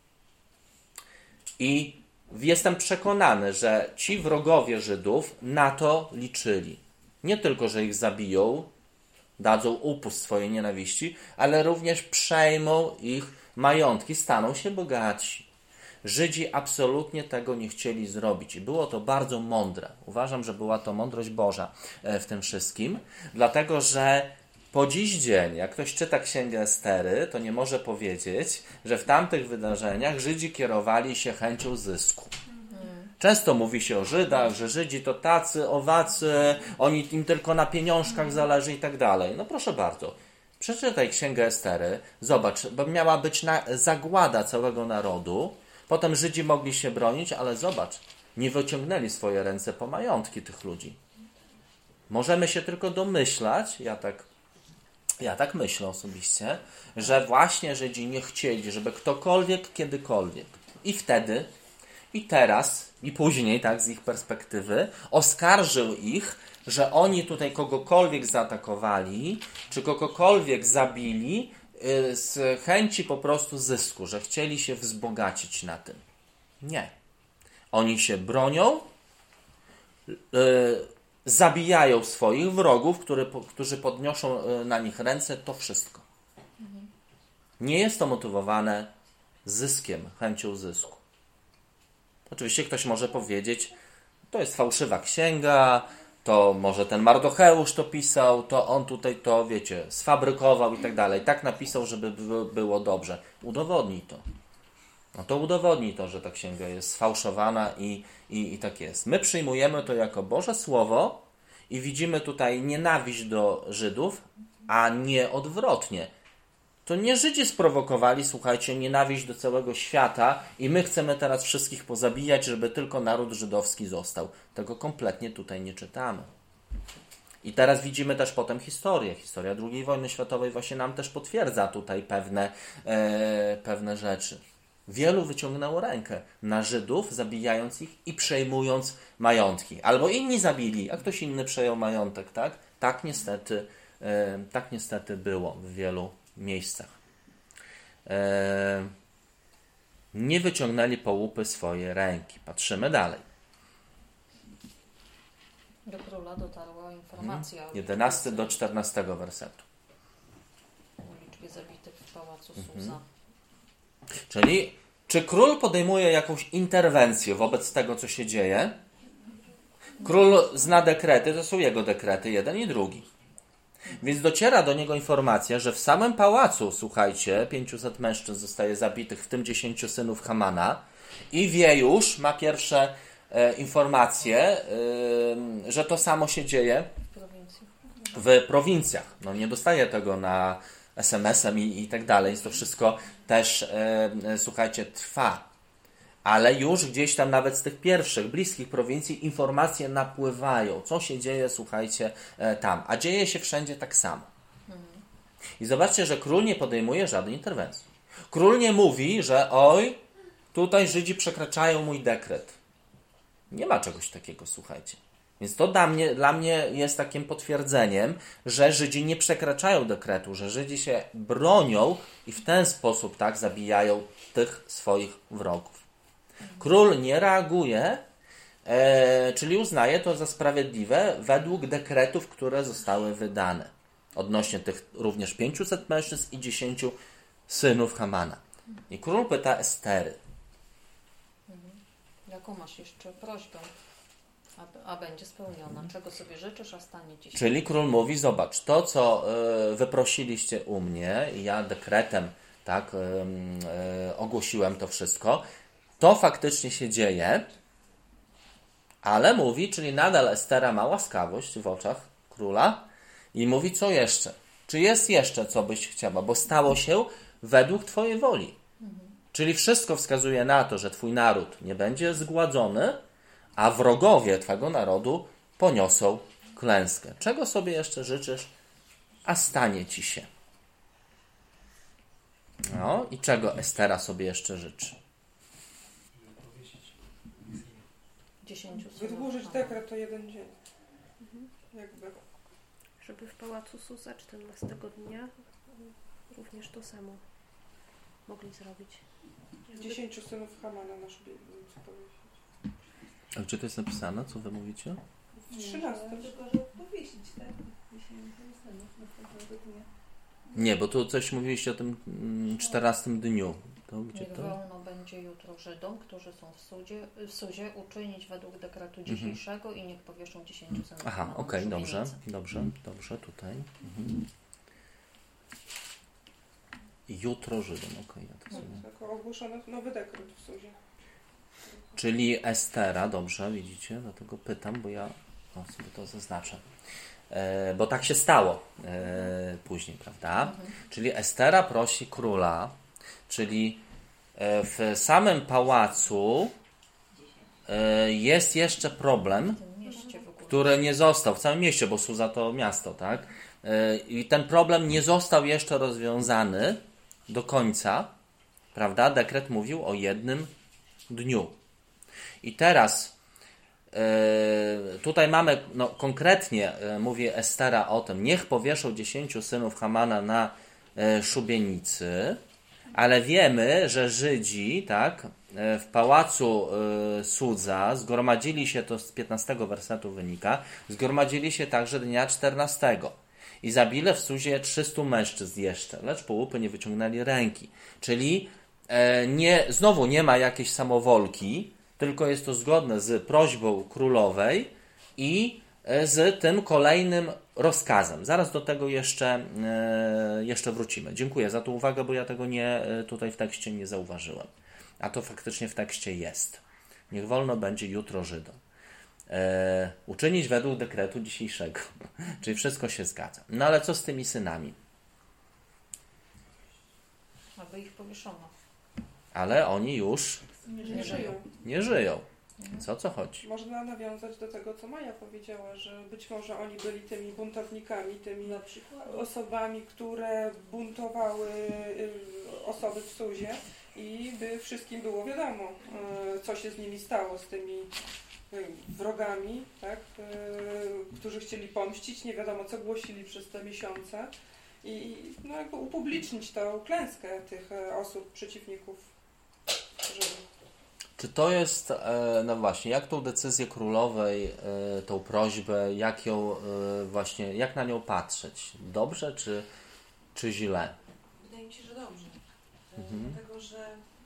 Speaker 1: I jestem przekonany, że ci wrogowie Żydów na to liczyli. Nie tylko, że ich zabiją, dadzą upust swojej nienawiści, ale również przejmą ich majątki, staną się bogaci. Żydzi absolutnie tego nie chcieli zrobić i było to bardzo mądre. Uważam, że była to mądrość Boża w tym wszystkim, dlatego, że po dziś dzień, jak ktoś czyta Księgę Estery, to nie może powiedzieć, że w tamtych wydarzeniach Żydzi kierowali się chęcią zysku. Często mówi się o Żydach, że Żydzi to tacy, owacy, oni im tylko na pieniążkach zależy i tak dalej. No proszę bardzo, przeczytaj Księgę Estery, zobacz, bo miała być na, zagłada całego narodu, potem Żydzi mogli się bronić, ale zobacz, nie wyciągnęli swoje ręce po majątki tych ludzi. Możemy się tylko domyślać, ja tak Ja tak myślę osobiście, że właśnie Żydzi nie chcieli, żeby ktokolwiek, kiedykolwiek i wtedy, i teraz, i później, tak, z ich perspektywy, oskarżył ich, że oni tutaj kogokolwiek zaatakowali, czy kogokolwiek zabili yy, z chęci po prostu zysku, że chcieli się wzbogacić na tym. Nie. Oni się bronią, yy, zabijają swoich wrogów, który, którzy podnoszą na nich ręce, to wszystko. Nie jest to motywowane zyskiem, chęcią zysku. Oczywiście ktoś może powiedzieć, to jest fałszywa księga, to może ten Mardocheusz to pisał, to on tutaj to, wiecie, sfabrykował i tak dalej. Tak napisał, żeby było dobrze. Udowodnij to. No to udowodnij to, że ta księga jest sfałszowana i, i, i tak jest. My przyjmujemy to jako Boże Słowo i widzimy tutaj nienawiść do Żydów, a nie odwrotnie. To nie Żydzi sprowokowali, słuchajcie, nienawiść do całego świata i my chcemy teraz wszystkich pozabijać, żeby tylko naród żydowski został. Tego kompletnie tutaj nie czytamy. I teraz widzimy też potem historię. Historia drugiej wojny światowej właśnie nam też potwierdza tutaj pewne, e, pewne rzeczy. Wielu wyciągnęło rękę na Żydów, zabijając ich i przejmując majątki. Albo inni zabili, a ktoś inny przejął majątek, tak? Tak niestety, e, tak niestety było w wielu miejscach. E, nie wyciągnęli po łupy swoje ręki. Patrzymy dalej.
Speaker 3: Do króla dotarła informacja
Speaker 1: Hmm. jedenasty do czternastego wersetu.
Speaker 3: o liczbie zabitych w pałacu
Speaker 1: Mhm.
Speaker 3: Susa.
Speaker 1: Czyli czy król podejmuje jakąś interwencję wobec tego, co się dzieje? Król zna dekrety, to są jego dekrety, jeden i drugi. Więc dociera do niego informacja, że w samym pałacu, słuchajcie, pięciuset mężczyzn zostaje zabitych, w tym dziesięciu synów Hamana, i wie już, ma pierwsze e, informacje, e, że to samo się dzieje w prowincjach. No nie dostaje tego na es em esem i, i tak dalej, więc to wszystko też, e, słuchajcie, trwa. Ale już gdzieś tam nawet z tych pierwszych, bliskich prowincji informacje napływają. Co się dzieje, słuchajcie, e, tam. A dzieje się wszędzie tak samo. I zobaczcie, że król nie podejmuje żadnej interwencji. Król nie mówi, że oj, tutaj Żydzi przekraczają mój dekret. Nie ma czegoś takiego, słuchajcie. Więc to dla mnie, dla mnie jest takim potwierdzeniem, że Żydzi nie przekraczają dekretu, że Żydzi się bronią i w ten sposób tak zabijają tych swoich wrogów. Król nie reaguje, e, czyli uznaje to za sprawiedliwe według dekretów, które zostały wydane. Odnośnie tych również pięciuset mężczyzn i dziesięciu synów Hamana. I król pyta Estery,
Speaker 3: Jaką masz jeszcze prośbę, a, a będzie spełniona? Czego sobie życzysz, a stanie ci się?
Speaker 1: Czyli król mówi, zobacz, to co y, wyprosiliście u mnie, i ja dekretem tak y, y, ogłosiłem to wszystko, to faktycznie się dzieje, ale mówi, czyli nadal Estera ma łaskawość w oczach króla i mówi, co jeszcze? Czy jest jeszcze, co byś chciała? Bo stało się według twojej woli. Mhm. Czyli wszystko wskazuje na to, że twój naród nie będzie zgładzony, a wrogowie twojego narodu poniosą klęskę. Czego sobie jeszcze życzysz, a stanie ci się? No i czego Estera sobie jeszcze życzy?
Speaker 3: Dziesięciu
Speaker 4: Wydłużyć dekret to jeden dzień. Mhm. Jakby.
Speaker 8: Żeby w pałacu Susa czternastego dnia również to samo mogli zrobić.
Speaker 4: Dziesięciu synów Hamana na szubienicę powiesić.
Speaker 1: A gdzie to jest napisane? Co wy mówicie?
Speaker 4: W trzynastym.
Speaker 2: Tylko, że powiesić, tak? Dziesięciu synów następnego dnia.
Speaker 1: Nie, bo tu coś mówiliście o tym mm, czternastym dniu. To gdzie
Speaker 3: Niech
Speaker 1: to?
Speaker 3: wolno będzie jutro Żydom, którzy są w sudzie, w sudzie uczynić według dekretu dzisiejszego mhm. i niech powieszą dziesięciu synów.
Speaker 1: Aha, okej, okay, dobrze, dobrze, dobrze, tutaj. Mhm. Jutro Żydom, okej. Okay, ja to sobie...
Speaker 4: Tak, ogłoszono nowy dekret w sudzie.
Speaker 1: Czyli Estera, dobrze, widzicie, dlatego pytam, bo ja o, sobie to zaznaczę. E, bo tak się stało e, później, prawda? Mhm. Czyli Estera prosi króla, czyli e, w samym pałacu e, jest jeszcze problem, który nie został, w całym mieście, bo Suza to miasto, tak? E, I ten problem nie został jeszcze rozwiązany do końca, prawda? Dekret mówił o jednym dniu. I teraz yy, tutaj mamy, no konkretnie yy, mówi Estera o tym, niech powieszą dziesięciu synów Hamana na yy, szubienicy, ale wiemy, że Żydzi, tak, yy, w pałacu yy, Sudza zgromadzili się, to z piętnastego wersetu wynika, zgromadzili się także dnia czternastego. I zabili w Suzie trzystu mężczyzn jeszcze, lecz po łupy nie wyciągnęli ręki. Czyli e, nie, znowu nie ma jakiejś samowolki, tylko jest to zgodne z prośbą królowej i e, z tym kolejnym rozkazem. Zaraz do tego jeszcze, e, jeszcze wrócimy. Dziękuję za tą uwagę, bo ja tego nie, e, tutaj w tekście nie zauważyłem. A to faktycznie w tekście jest. Niech wolno będzie jutro Żydom. E, uczynić według dekretu dzisiejszego. Czyli wszystko się zgadza. No ale co z tymi synami?
Speaker 3: Aby ich powieszono.
Speaker 1: Ale oni już
Speaker 4: nie, nie żyją.
Speaker 1: Nie żyją. Więc o co chodzi?
Speaker 4: Można nawiązać do tego, co Maja powiedziała, że być może oni byli tymi buntownikami, tymi osobami, które buntowały osoby w Suzie i by wszystkim było wiadomo, co się z nimi stało, z tymi wrogami, tak, yy, którzy chcieli pomścić, nie wiadomo co głosili przez te miesiące i no, jakby upublicznić tę klęskę tych osób, przeciwników Żydów.
Speaker 1: Czy to jest, e, no właśnie, jak tą decyzję królowej, e, tą prośbę, jak ją e, właśnie, jak na nią patrzeć? Dobrze czy, czy źle?
Speaker 9: Wydaje mi się, że dobrze.
Speaker 1: Mhm.
Speaker 9: Dlatego, że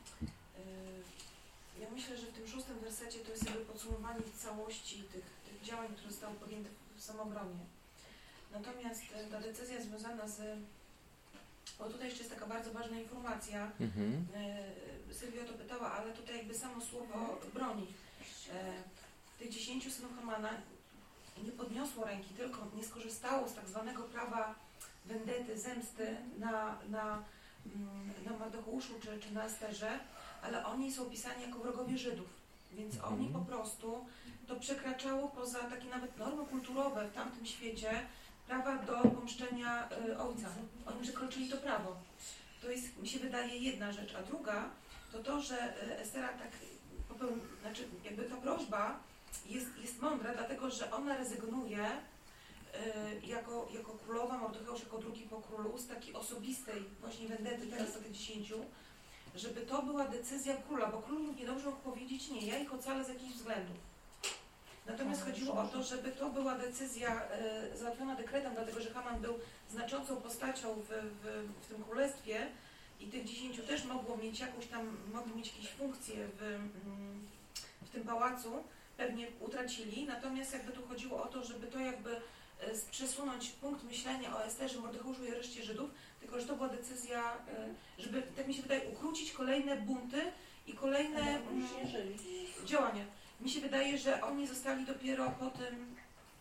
Speaker 9: ja myślę, że w tym szóstym wersecie to jest jakby podsumowanie całości tych, tych działań, które zostały podjęte w samobronie. Natomiast ta decyzja związana z... Bo tutaj jeszcze jest taka bardzo ważna informacja. Mhm. Sylwia o to pytała, ale tutaj jakby samo słowo broni. Tych dziesięciu synów Hamana nie podniosło ręki, tylko nie skorzystało z tak zwanego prawa wendety, zemsty na, na, na Mardocheuszu czy, czy na Esterze, ale oni są opisani jako wrogowie Żydów, więc mm. oni po prostu, to przekraczało poza takie nawet normy kulturowe w tamtym świecie prawa do pomszczenia y, ojca. Oni przekroczyli to prawo. To jest, mi się wydaje, jedna rzecz, a druga to to, że Estera tak, popełni, znaczy jakby ta prośba jest, jest mądra, dlatego że ona rezygnuje y, jako, jako królowa, Mordecheusz jako drugi po królu, z takiej osobistej właśnie wendety teraz do tych dziesięciu, żeby to była decyzja króla, bo król nie dobrze mógł powiedzieć nie, ja ich ocalę z jakichś względów. Natomiast chodziło o to, żeby to była decyzja e, załatwiona dekretem, dlatego że Haman był znaczącą postacią w, w, w tym królestwie i tych dziesięciu też mogło mieć jakąś tam, mogli mieć jakieś funkcje w, w tym pałacu pewnie utracili, natomiast jakby tu chodziło o to, żeby to jakby e, przesunąć punkt myślenia o Esterze, Mordecheuszu i reszcie Żydów, tylko że to była decyzja, e, żeby, tak mi się wydaje, ukrócić kolejne bunty i kolejne mm, działania. Mi się wydaje, że oni zostali dopiero po tym...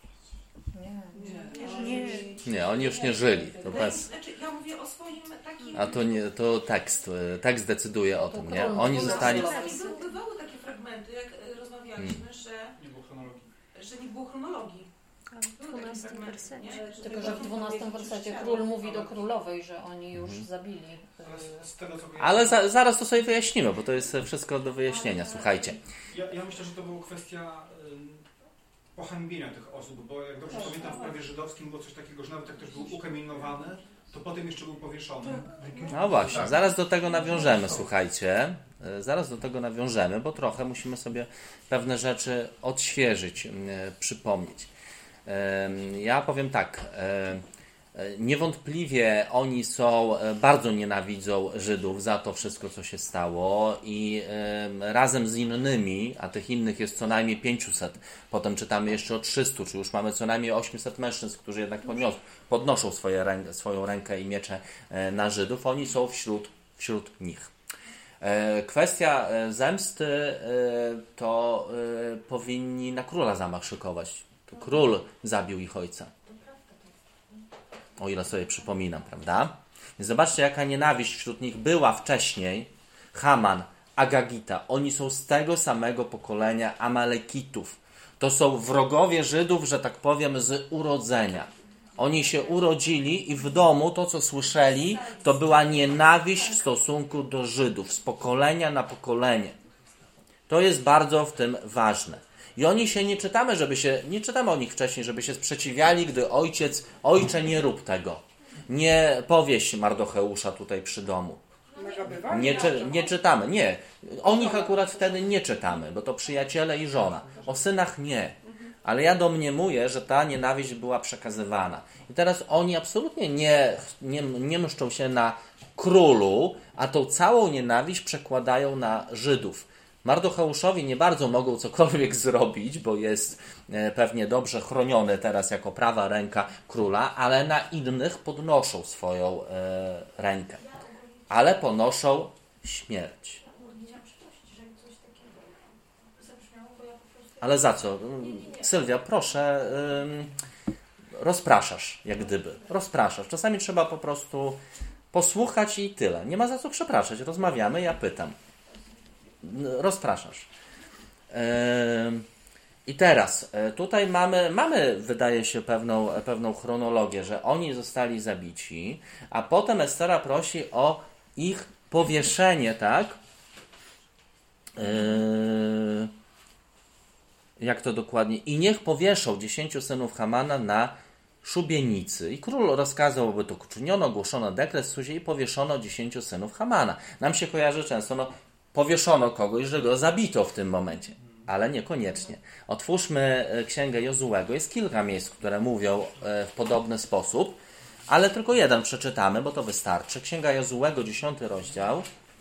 Speaker 3: Nie,
Speaker 9: nie,
Speaker 8: Nie.
Speaker 1: Nie, oni już nie żyli. To
Speaker 9: Wydaje-
Speaker 1: bez...
Speaker 9: Znaczy, ja mówię o swoim takim...
Speaker 1: A to nie, to tekst, e, tekst decyduje o tym, nie?
Speaker 3: król
Speaker 1: Oni
Speaker 3: król
Speaker 1: zostali...
Speaker 3: król.
Speaker 9: Tak, i by- bywały takie fragmenty, jak e, rozmawialiśmy, że,
Speaker 5: Nie było chronologii.
Speaker 9: że nie było chronologii.
Speaker 8: A w dwunastym wersecie.
Speaker 3: Tylko, że w dwunastym wersecie król mówi do królowej, że oni już
Speaker 1: Mhm.
Speaker 3: zabili.
Speaker 5: Ale z- z tego, co kojarzę-
Speaker 1: Ale za, zaraz to sobie wyjaśnimy, bo to jest wszystko do wyjaśnienia, słuchajcie.
Speaker 5: Ja, ja myślę, że to była kwestia ym, pohańbienia tych osób, bo jak dobrze pamiętam, w prawie żydowskim było coś takiego, że nawet jak ktoś był ukamienowany, to potem jeszcze był powieszony.
Speaker 1: No właśnie, zaraz do tego nawiążemy, słuchajcie. E, Zaraz do tego nawiążemy, bo trochę musimy sobie pewne rzeczy odświeżyć, m, e, przypomnieć. Em, Ja powiem tak, e, e, niewątpliwie oni są, e, bardzo nienawidzą Żydów za to wszystko, co się stało i em, razem z innymi, a tych innych jest co najmniej pięćset, potem czytamy jeszcze o trzystu, czy już mamy co najmniej osiemset mężczyzn, którzy jednak podnios, podnoszą swoje ręk, swoją rękę i miecze e, na Żydów, oni są wśród, wśród nich. E, Kwestia e, zemsty e, to e, powinni na króla zamach szykować. To król zabił ich ojca. O ile sobie przypominam, prawda? Więc zobaczcie, jaka nienawiść wśród nich była wcześniej. Haman, Agagita. Oni są z tego samego pokolenia Amalekitów. To są wrogowie Żydów, że tak powiem, z urodzenia. Oni się urodzili i w domu to, co słyszeli, to była nienawiść w stosunku do Żydów. Z pokolenia na pokolenie. To jest bardzo w tym ważne. I oni się nie czytamy, żeby się, nie czytamy o nich wcześniej, żeby się sprzeciwiali, gdy ojciec, ojcze, nie rób tego. Nie powieś Mardocheusza tutaj przy domu. Nie, czy, nie czytamy, nie. O nich akurat wtedy nie czytamy, bo to przyjaciele i żona. O synach nie. Ale ja domniemuję, że ta nienawiść była przekazywana. I teraz oni absolutnie nie, nie, nie mszczą się na królu, a tą całą nienawiść przekładają na Żydów. Mardocheuszowi nie bardzo mogą cokolwiek zrobić, bo jest e, pewnie dobrze chroniony teraz jako prawa ręka króla, ale na innych podnoszą swoją e, rękę. Ale ponoszą śmierć. Ale za co? Sylwia, proszę, ym, rozpraszasz, jak gdyby. Rozpraszasz. Czasami trzeba po prostu posłuchać i tyle. Nie ma za co przepraszać. Rozmawiamy, ja pytam. Rozpraszasz. Ym, I teraz, tutaj mamy, mamy, wydaje się, pewną, pewną chronologię, że oni zostali zabici, a potem Estera prosi o ich powieszenie, tak? Yy, jak to dokładnie? I niech powieszą dziesięciu synów Hamana na szubienicy. I król rozkazał, aby to czyniono, ogłoszono dekret w Suzie i powieszono dziesięciu synów Hamana. Nam się kojarzy często, no, powieszono kogoś, że go zabito w tym momencie. Ale niekoniecznie. Otwórzmy Księgę Jozułego. Jest kilka miejsc, które mówią w podobny sposób, ale tylko jeden przeczytamy, bo to wystarczy. Księga Jozułego, dziesiąty rozdział.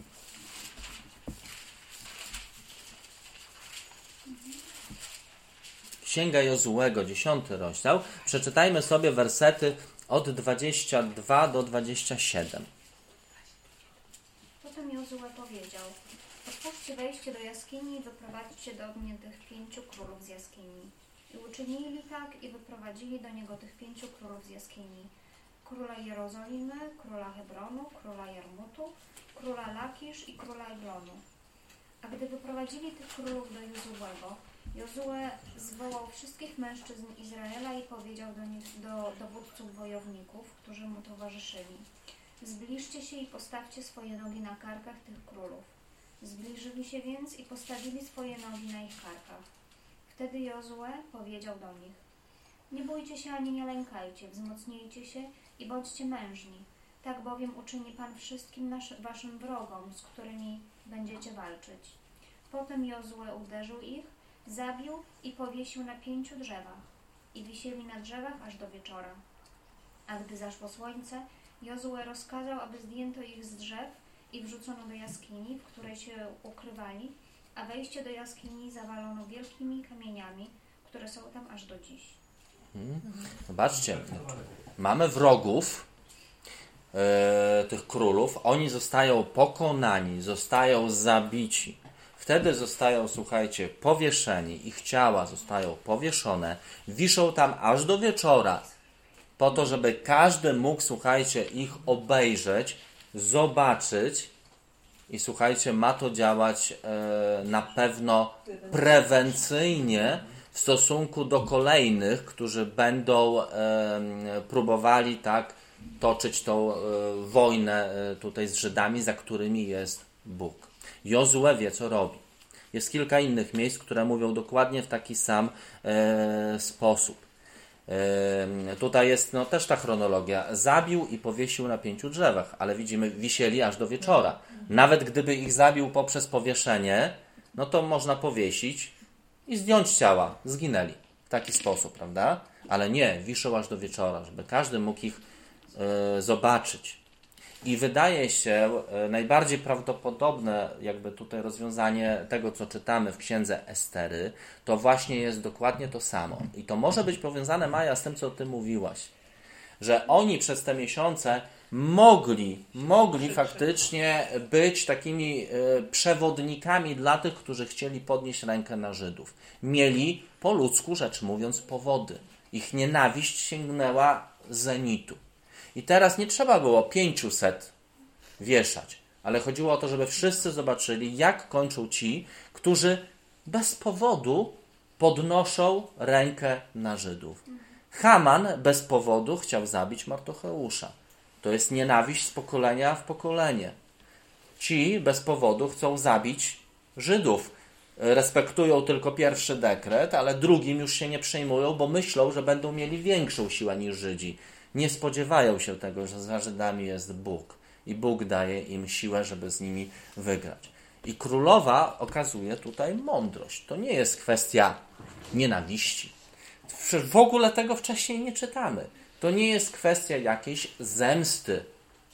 Speaker 1: Księga Jozułego, dziesiąty rozdział. Przeczytajmy sobie wersety od dwudziestego drugiego do dwudziestego siódmego.
Speaker 7: Potem Jozue powiedział: otwórzcie wejście do jaskini i wyprowadźcie do mnie tych pięciu królów z jaskini. I uczynili tak i wyprowadzili do niego tych pięciu królów z jaskini. Króla Jerozolimy, króla Hebronu, króla Jarmutu, króla Lakisz i króla Eglonu. A gdy wyprowadzili tych królów do Jozułego, Jozue zwołał wszystkich mężczyzn Izraela i powiedział do nich, do dowódców wojowników, którzy mu towarzyszyli: zbliżcie się i postawcie swoje nogi na karkach tych królów. Zbliżyli się więc i postawili swoje nogi na ich karkach. Wtedy Jozue powiedział do nich: nie bójcie się ani nie lękajcie, wzmocnijcie się i bądźcie mężni. Tak bowiem uczyni Pan wszystkim nasz, waszym wrogom, z którymi będziecie walczyć. Potem Jozue uderzył ich, zabił i powiesił na pięciu drzewach. I wisieli na drzewach aż do wieczora. A gdy zaszło słońce, Jozue rozkazał, aby zdjęto ich z drzew i wrzucono do jaskini, w której się ukrywali, a wejście do jaskini zawalono wielkimi kamieniami, które są tam aż do dziś.
Speaker 1: Hmm. Zobaczcie, mamy wrogów e, tych królów, oni zostają pokonani, zostają zabici. Wtedy zostają, słuchajcie, powieszeni, ich ciała zostają powieszone, wiszą tam aż do wieczora, po to, żeby każdy mógł, słuchajcie, ich obejrzeć, zobaczyć i słuchajcie, ma to działać e, na pewno prewencyjnie w stosunku do kolejnych, którzy będą e, próbowali tak toczyć tą e, wojnę e, tutaj z Żydami, za którymi jest Bóg. Jozue wie, co robi. Jest kilka innych miejsc, które mówią dokładnie w taki sam e, sposób. E, tutaj jest no, też ta chronologia. Zabił i powiesił na pięciu drzewach, ale widzimy, wisieli aż do wieczora. Nawet gdyby ich zabił poprzez powieszenie, no to można powiesić i zdjąć ciała. Zginęli. W taki sposób, prawda? Ale nie, wiszą aż do wieczora, żeby każdy mógł ich e, zobaczyć. I wydaje się e, najbardziej prawdopodobne jakby tutaj rozwiązanie tego, co czytamy w księdze Estery, to właśnie jest dokładnie to samo. I to może być powiązane, Maja, z tym, co ty mówiłaś. Że oni przez te miesiące mogli, mogli faktycznie być takimi e, przewodnikami dla tych, którzy chcieli podnieść rękę na Żydów. Mieli, po ludzku rzecz mówiąc, powody. Ich nienawiść sięgnęła zenitu. I teraz nie trzeba było pięciuset wieszać, ale chodziło o to, żeby wszyscy zobaczyli, jak kończą ci, którzy bez powodu podnoszą rękę na Żydów. Haman bez powodu chciał zabić Mardocheusza. To jest nienawiść z pokolenia w pokolenie. Ci bez powodu chcą zabić Żydów. Respektują tylko pierwszy dekret, ale drugim już się nie przejmują, bo myślą, że będą mieli większą siłę niż Żydzi. Nie spodziewają się tego, że za Żydami jest Bóg i Bóg daje im siłę, żeby z nimi wygrać. I królowa okazuje tutaj mądrość. To nie jest kwestia nienawiści. W ogóle tego wcześniej nie czytamy. To nie jest kwestia jakiejś zemsty.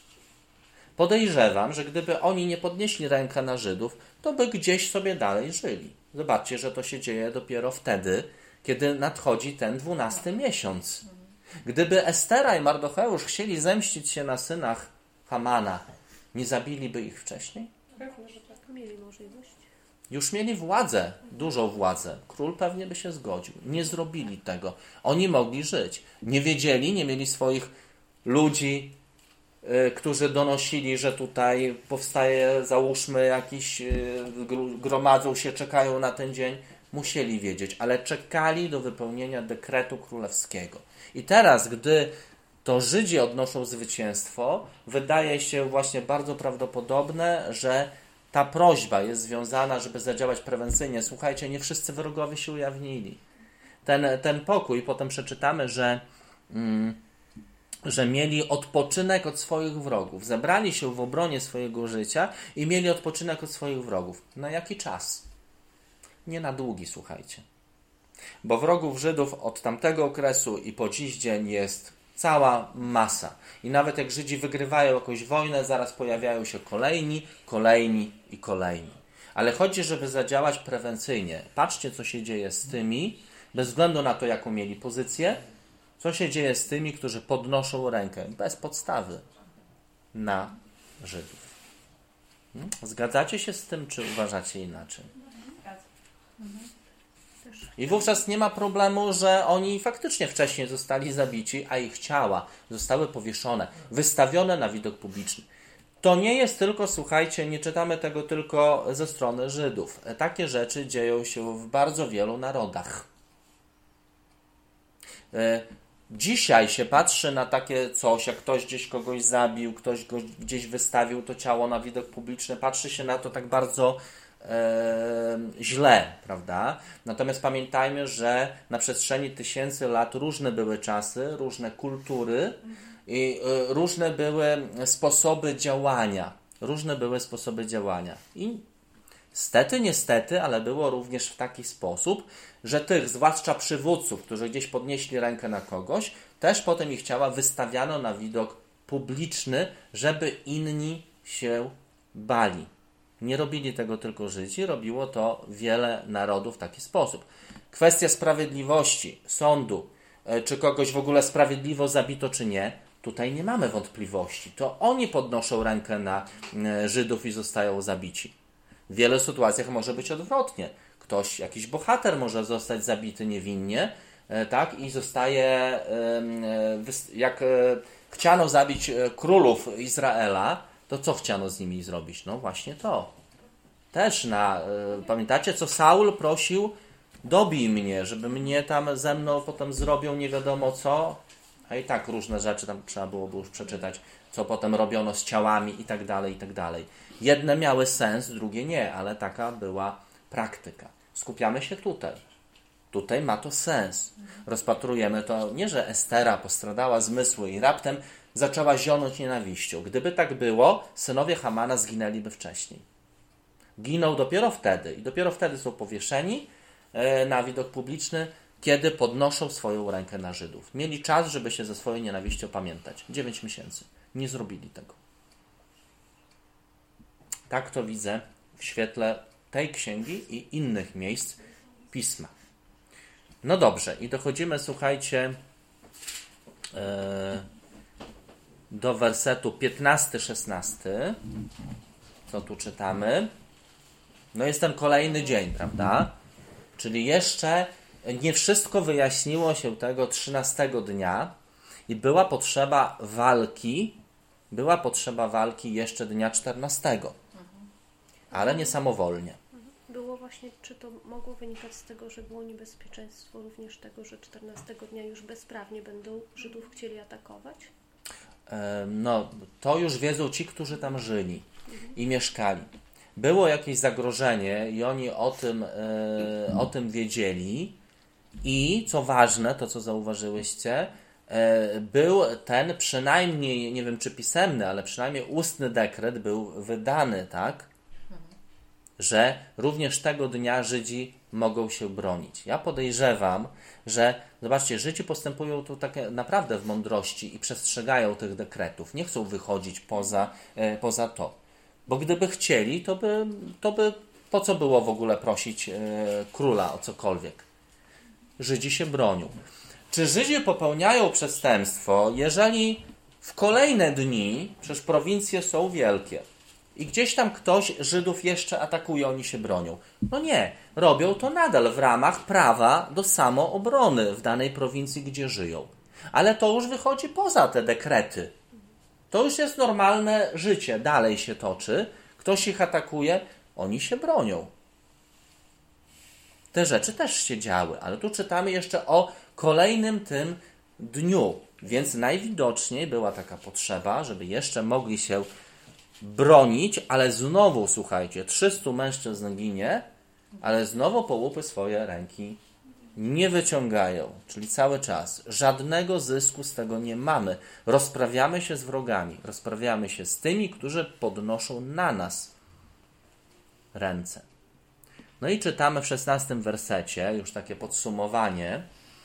Speaker 1: Podejrzewam, że gdyby oni nie podnieśli rękę na Żydów, to by gdzieś sobie dalej żyli. Zobaczcie, że to się dzieje dopiero wtedy, kiedy nadchodzi ten dwunasty miesiąc. Gdyby Estera i Mardocheusz chcieli zemścić się na synach Hamana, nie zabiliby ich wcześniej?
Speaker 8: Pewnie, że tak. Mieli możliwość.
Speaker 1: Już mieli władzę, dużą władzę. Król pewnie by się zgodził. Nie zrobili tego. Oni mogli żyć. Nie wiedzieli, nie mieli swoich ludzi, y, którzy donosili, że tutaj powstaje, załóżmy, jakiś, y, gromadzą się, czekają na ten dzień. Musieli wiedzieć, ale czekali do wypełnienia dekretu królewskiego. I teraz, gdy to Żydzi odnoszą zwycięstwo, wydaje się właśnie bardzo prawdopodobne, że ta prośba jest związana, żeby zadziałać prewencyjnie. Słuchajcie, nie wszyscy wrogowie się ujawnili. Ten, ten pokój, potem przeczytamy, że, mm, że mieli odpoczynek od swoich wrogów. Zebrali się w obronie swojego życia i mieli odpoczynek od swoich wrogów. Na jaki czas? Nie na długi, słuchajcie. Bo wrogów Żydów od tamtego okresu i po dziś dzień jest cała masa. I nawet jak Żydzi wygrywają jakąś wojnę, zaraz pojawiają się kolejni, kolejni i kolejni. Ale chodzi, żeby zadziałać prewencyjnie. Patrzcie, co się dzieje z tymi, bez względu na to, jaką mieli pozycję, co się dzieje z tymi, którzy podnoszą rękę bez podstawy na Żydów. Zgadzacie się z tym, czy uważacie inaczej? I wówczas nie ma problemu, że oni faktycznie wcześniej zostali zabici, a ich ciała zostały powieszone, wystawione na widok publiczny. To nie jest tylko, słuchajcie, nie czytamy tego tylko ze strony Żydów. Takie rzeczy dzieją się w bardzo wielu narodach. Dzisiaj się patrzy na takie coś, jak ktoś gdzieś kogoś zabił, ktoś go gdzieś wystawił to ciało na widok publiczny, patrzy się na to tak bardzo e, źle, prawda? Natomiast pamiętajmy, że na przestrzeni tysięcy lat różne były czasy, różne kultury i e, różne były sposoby działania. Różne były sposoby działania. I stety, niestety, ale było również w taki sposób, że tych, zwłaszcza przywódców, którzy gdzieś podnieśli rękę na kogoś, też potem ich ciała wystawiano na widok publiczny, żeby inni się bali. Nie robili tego tylko Żydzi, robiło to wiele narodów w taki sposób. Kwestia sprawiedliwości, sądu, czy kogoś w ogóle sprawiedliwo zabito, czy nie, tutaj nie mamy wątpliwości. To oni podnoszą rękę na Żydów i zostają zabici. W wielu sytuacjach może być odwrotnie. Ktoś, jakiś bohater może zostać zabity niewinnie, tak, i zostaje, jak chciano zabić królów Izraela, to co chciano z nimi zrobić? No właśnie to. Też na, pamiętacie, co Saul prosił? Dobij mnie, żeby mnie tam ze mną potem zrobią nie wiadomo co. A i tak różne rzeczy tam trzeba byłoby już przeczytać, co potem robiono z ciałami i tak dalej, i tak dalej. Jedne miały sens, drugie nie, ale taka była praktyka. Skupiamy się tutaj. Tutaj ma to sens. Rozpatrujemy to nie, że Estera postradała zmysły i raptem zaczęła zionąć nienawiścią. Gdyby tak było, synowie Hamana zginęliby wcześniej. Giną dopiero wtedy i dopiero wtedy są powieszeni na widok publiczny, kiedy podnoszą swoją rękę na Żydów. Mieli czas, żeby się ze swoją nienawiścią pamiętać. Dziewięć miesięcy. Nie zrobili tego. Tak to widzę w świetle tej księgi i innych miejsc Pisma. No dobrze, i dochodzimy, słuchajcie, yy, do wersetu piętnasty szesnasty. Co tu czytamy? No jest ten kolejny dzień, prawda? Czyli jeszcze nie wszystko wyjaśniło się tego trzynastego dnia i była potrzeba walki, była potrzeba walki jeszcze dnia czternastego, ale nie samowolnie.
Speaker 8: Było właśnie, czy to mogło wynikać z tego, że było niebezpieczeństwo również tego, że czternastego dnia już bezprawnie będą Żydów chcieli atakować?
Speaker 1: No, to już wiedzą ci, którzy tam żyli i mieszkali. Było jakieś zagrożenie i oni o tym, o tym wiedzieli i co ważne, to co zauważyłyście, był ten przynajmniej, nie wiem czy pisemny, ale przynajmniej ustny dekret był wydany, tak, że również tego dnia Żydzi mogą się bronić. Ja podejrzewam, że, zobaczcie, Żydzi postępują tu tak naprawdę w mądrości i przestrzegają tych dekretów. Nie chcą wychodzić poza, poza to. Bo gdyby chcieli, to by, to by po co było w ogóle prosić e, króla o cokolwiek? Żydzi się bronią. Czy Żydzi popełniają przestępstwo, jeżeli w kolejne dni, przecież prowincje są wielkie, i gdzieś tam ktoś Żydów jeszcze atakuje, oni się bronią? No nie, robią to nadal w ramach prawa do samoobrony w danej prowincji, gdzie żyją. Ale to już wychodzi poza te dekrety. To już jest normalne życie, dalej się toczy. Ktoś ich atakuje, oni się bronią. Te rzeczy też się działy, ale tu czytamy jeszcze o kolejnym tym dniu. Więc najwidoczniej była taka potrzeba, żeby jeszcze mogli się bronić, ale znowu, słuchajcie, trzystu mężczyzn ginie, ale znowu po łupy swoje ręki nie wyciągają, czyli cały czas. Żadnego zysku z tego nie mamy. Rozprawiamy się z wrogami, rozprawiamy się z tymi, którzy podnoszą na nas ręce. No i czytamy w szesnastym wersecie, już takie podsumowanie,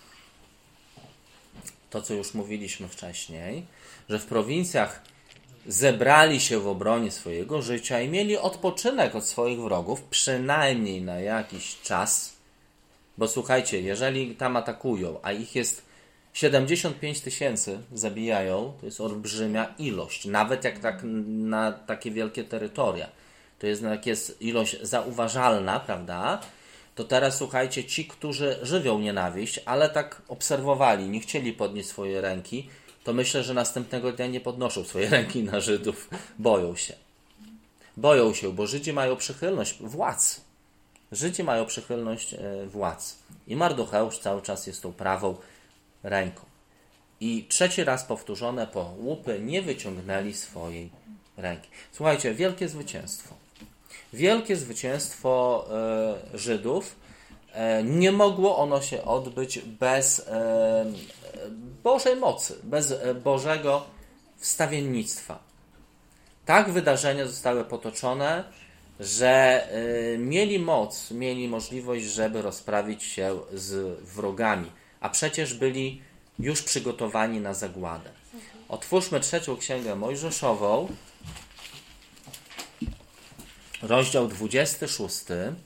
Speaker 1: to co już mówiliśmy wcześniej, że w prowincjach zebrali się w obronie swojego życia i mieli odpoczynek od swoich wrogów, przynajmniej na jakiś czas. Bo słuchajcie, jeżeli tam atakują, a ich jest siedemdziesiąt pięć tysięcy zabijają, to jest olbrzymia ilość. Nawet jak tak na takie wielkie terytoria. To jest, jak jest ilość zauważalna, prawda? To teraz słuchajcie, ci, którzy żywią nienawiść, ale tak obserwowali, nie chcieli podnieść swoje ręki, to myślę, że następnego dnia nie podnoszą swoje ręki na Żydów. Boją się. Boją się, bo Żydzi mają przychylność władz. Żydzi mają przychylność władz. I Mardocheusz cały czas jest tą prawą ręką. I trzeci raz powtórzone, po łupy nie wyciągnęli swojej ręki. Słuchajcie, wielkie zwycięstwo. Wielkie zwycięstwo e, Żydów. E, nie mogło ono się odbyć bez e, Bożej mocy, bez Bożego wstawiennictwa. Tak wydarzenia zostały potoczone, że y, mieli moc, mieli możliwość, żeby rozprawić się z wrogami, a przecież byli już przygotowani na zagładę. Otwórzmy trzecią księgę Mojżeszową, rozdział dwudziesty szósty.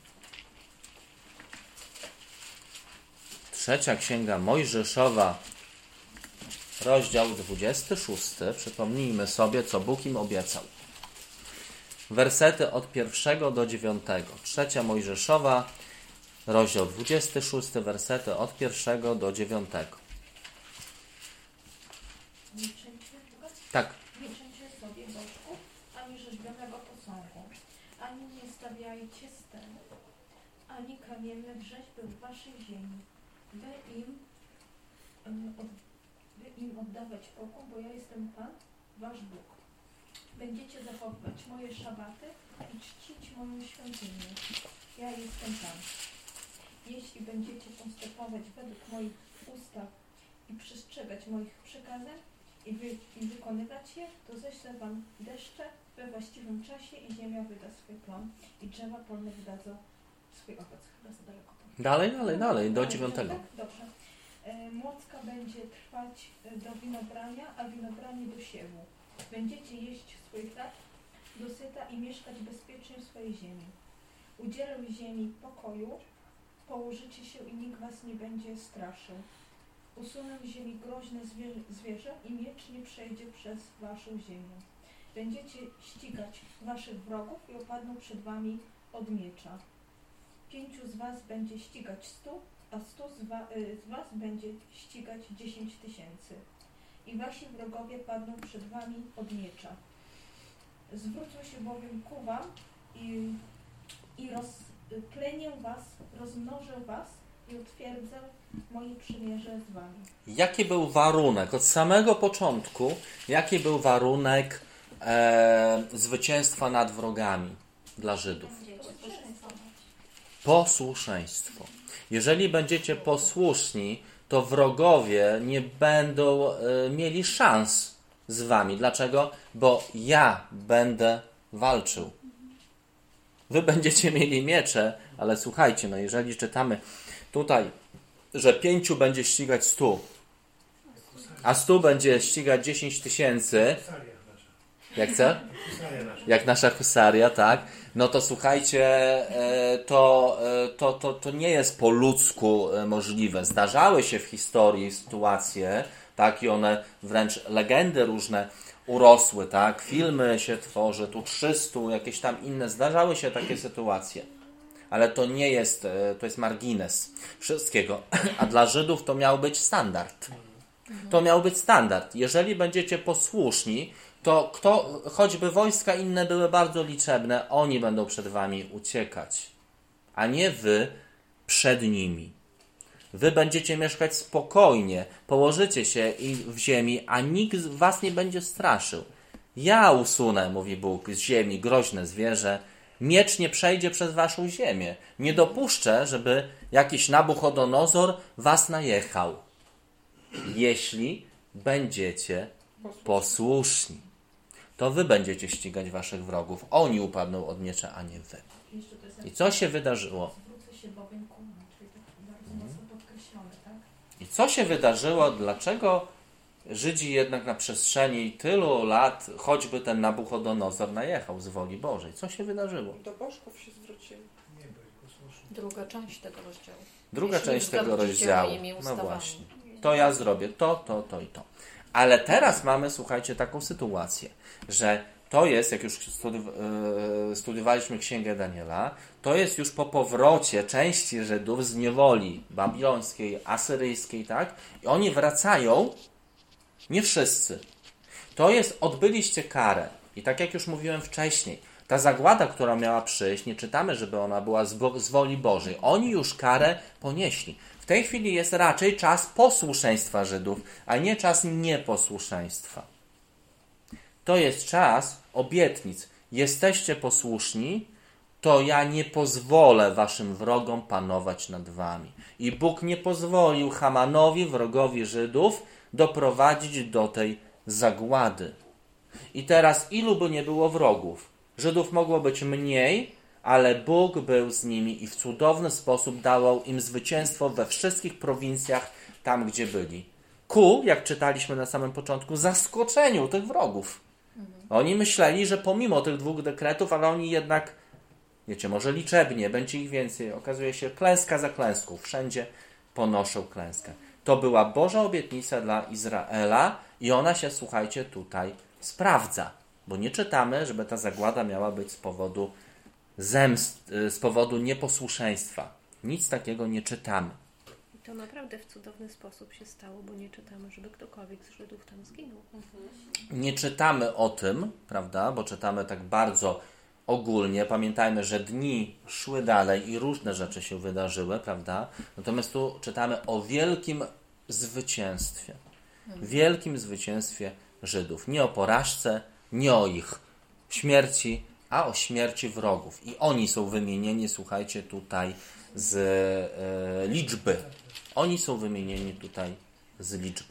Speaker 1: Trzecia Księga Mojżeszowa, rozdział dwudziesty szósty. Przypomnijmy sobie, co Bóg im obiecał. Wersety od pierwszego do dziewiątego. Trzecia Mojżeszowa, rozdział dwudziesty szósty, wersety od pierwszego do dziewiątego.
Speaker 6: Nie czyńcie,
Speaker 1: Tak.
Speaker 6: nie czyńcie sobie bożków, ani rzeźbionego posągu, ani nie stawiajcie stenu, ani kamiennych rzeźby w waszej ziemi, by im, y, od, by im oddawać pokój, bo ja jestem Pan, wasz Bóg. Będziecie zachowywać moje szabaty i czcić moją świątynię. Ja jestem Pan. Jeśli będziecie postępować według moich ustaw i przestrzegać moich przykazań i, wy, i wykonywać je, to ześlę wam deszcze we właściwym czasie i ziemia wyda swój plon i drzewa polne wydadzą swój owoc. Chyba za daleko.
Speaker 1: Dalej, dalej, dalej, do
Speaker 6: Dalej,
Speaker 1: dziewiątego.
Speaker 6: tak? Dobrze. E, młocka będzie trwać e, do winobrania, a winobranie do siewu. Będziecie jeść swój chleb dosyta i mieszkać bezpiecznie w swojej ziemi. Udzielę ziemi pokoju, położycie się i nikt was nie będzie straszył. Usunę z ziemi groźne zwierzę, zwierzę i miecz nie przejdzie przez waszą ziemię. Będziecie ścigać waszych wrogów i opadną przed wami od miecza. Pięciu z was będzie ścigać stu, a stu z, wa, z was będzie ścigać dziesięć tysięcy. I wasi wrogowie padną przed wami od miecza. Zwrócą się bowiem ku wam i, i rozplenię was, rozmnożę was i utwierdzę moje przymierze z wami.
Speaker 1: Jaki był warunek? Od samego początku, jaki był warunek e, zwycięstwa nad wrogami dla Żydów? Posłuszeństwo. Jeżeli będziecie posłuszni, to wrogowie nie będą e, mieli szans z wami. Dlaczego? Bo ja będę walczył. Wy będziecie mieli miecze, ale słuchajcie, no jeżeli czytamy tutaj, że pięciu będzie ścigać stu, a stu będzie ścigać dziesięć tysięcy, jak co? Jak nasza husaria, tak? No to słuchajcie, to, to, to, to nie jest po ludzku możliwe. Zdarzały się w historii sytuacje, tak, i one wręcz legendy różne urosły, tak? Filmy się tworzy, tu trzystu, jakieś tam inne, zdarzały się takie sytuacje. Ale to nie jest, to jest margines wszystkiego. A dla Żydów to miał być standard. To miał być standard. Jeżeli będziecie posłuszni, to kto, choćby wojska inne były bardzo liczebne, oni będą przed wami uciekać, a nie wy przed nimi. Wy będziecie mieszkać spokojnie, położycie się w ziemi, a nikt was nie będzie straszył. Ja usunę, mówi Bóg, z ziemi groźne zwierzę, miecz nie przejdzie przez waszą ziemię. Nie dopuszczę, żeby jakiś Nabuchodonozor was najechał. Jeśli będziecie posłuszni, to wy będziecie ścigać waszych wrogów. Oni upadną od miecza, a nie wy. I co się wydarzyło? I co się wydarzyło? Dlaczego Żydzi jednak na przestrzeni tylu lat, choćby ten Nabuchodonozor najechał z woli Bożej? Co się wydarzyło?
Speaker 4: Do bożków się zwrócili.
Speaker 3: Druga część tego rozdziału.
Speaker 1: Druga
Speaker 3: Jeśli
Speaker 1: część tego rozdziału.
Speaker 3: moimi
Speaker 1: No
Speaker 3: ustawami.
Speaker 1: właśnie. To ja zrobię to, to, to i to. Ale teraz mamy, słuchajcie, taką sytuację, że to jest, jak już studi- studiowaliśmy Księgę Daniela, to jest już po powrocie części Żydów z niewoli babilońskiej, asyryjskiej, tak? I oni wracają, nie wszyscy. To jest, odbyliście karę. I tak jak już mówiłem wcześniej, ta zagłada, która miała przyjść, nie czytamy, żeby ona była z, bo- z woli Bożej. Oni już karę ponieśli. W tej chwili jest raczej czas posłuszeństwa Żydów, a nie czas nieposłuszeństwa. To jest czas obietnic. Jesteście posłuszni, to ja nie pozwolę waszym wrogom panować nad wami. I Bóg nie pozwolił Hamanowi, wrogowi Żydów, doprowadzić do tej zagłady. I teraz ilu by nie było wrogów? Żydów mogło być mniej, ale Bóg był z nimi i w cudowny sposób dawał im zwycięstwo we wszystkich prowincjach, tam gdzie byli. Ku, jak czytaliśmy na samym początku, zaskoczeniu tych wrogów. Oni myśleli, że pomimo tych dwóch dekretów, ale oni jednak wiecie, może liczebnie, będzie ich więcej. Okazuje się klęska za klęską. Wszędzie ponoszą klęskę. To była Boża obietnica dla Izraela i ona się, słuchajcie, tutaj sprawdza. Bo nie czytamy, żeby ta zagłada miała być z powodu zemst, z powodu nieposłuszeństwa. Nic takiego nie czytamy.
Speaker 8: I to naprawdę w cudowny sposób się stało, bo nie czytamy, żeby ktokolwiek z Żydów tam zginął.
Speaker 1: Nie czytamy o tym, prawda, bo czytamy tak bardzo ogólnie. Pamiętajmy, że dni szły dalej i różne rzeczy się wydarzyły, prawda? Natomiast tu czytamy o wielkim zwycięstwie. Wielkim zwycięstwie Żydów. Nie o porażce, nie o ich śmierci, a o śmierci wrogów. I oni są wymienieni, słuchajcie, tutaj z e, liczby. Oni są wymienieni tutaj z liczby.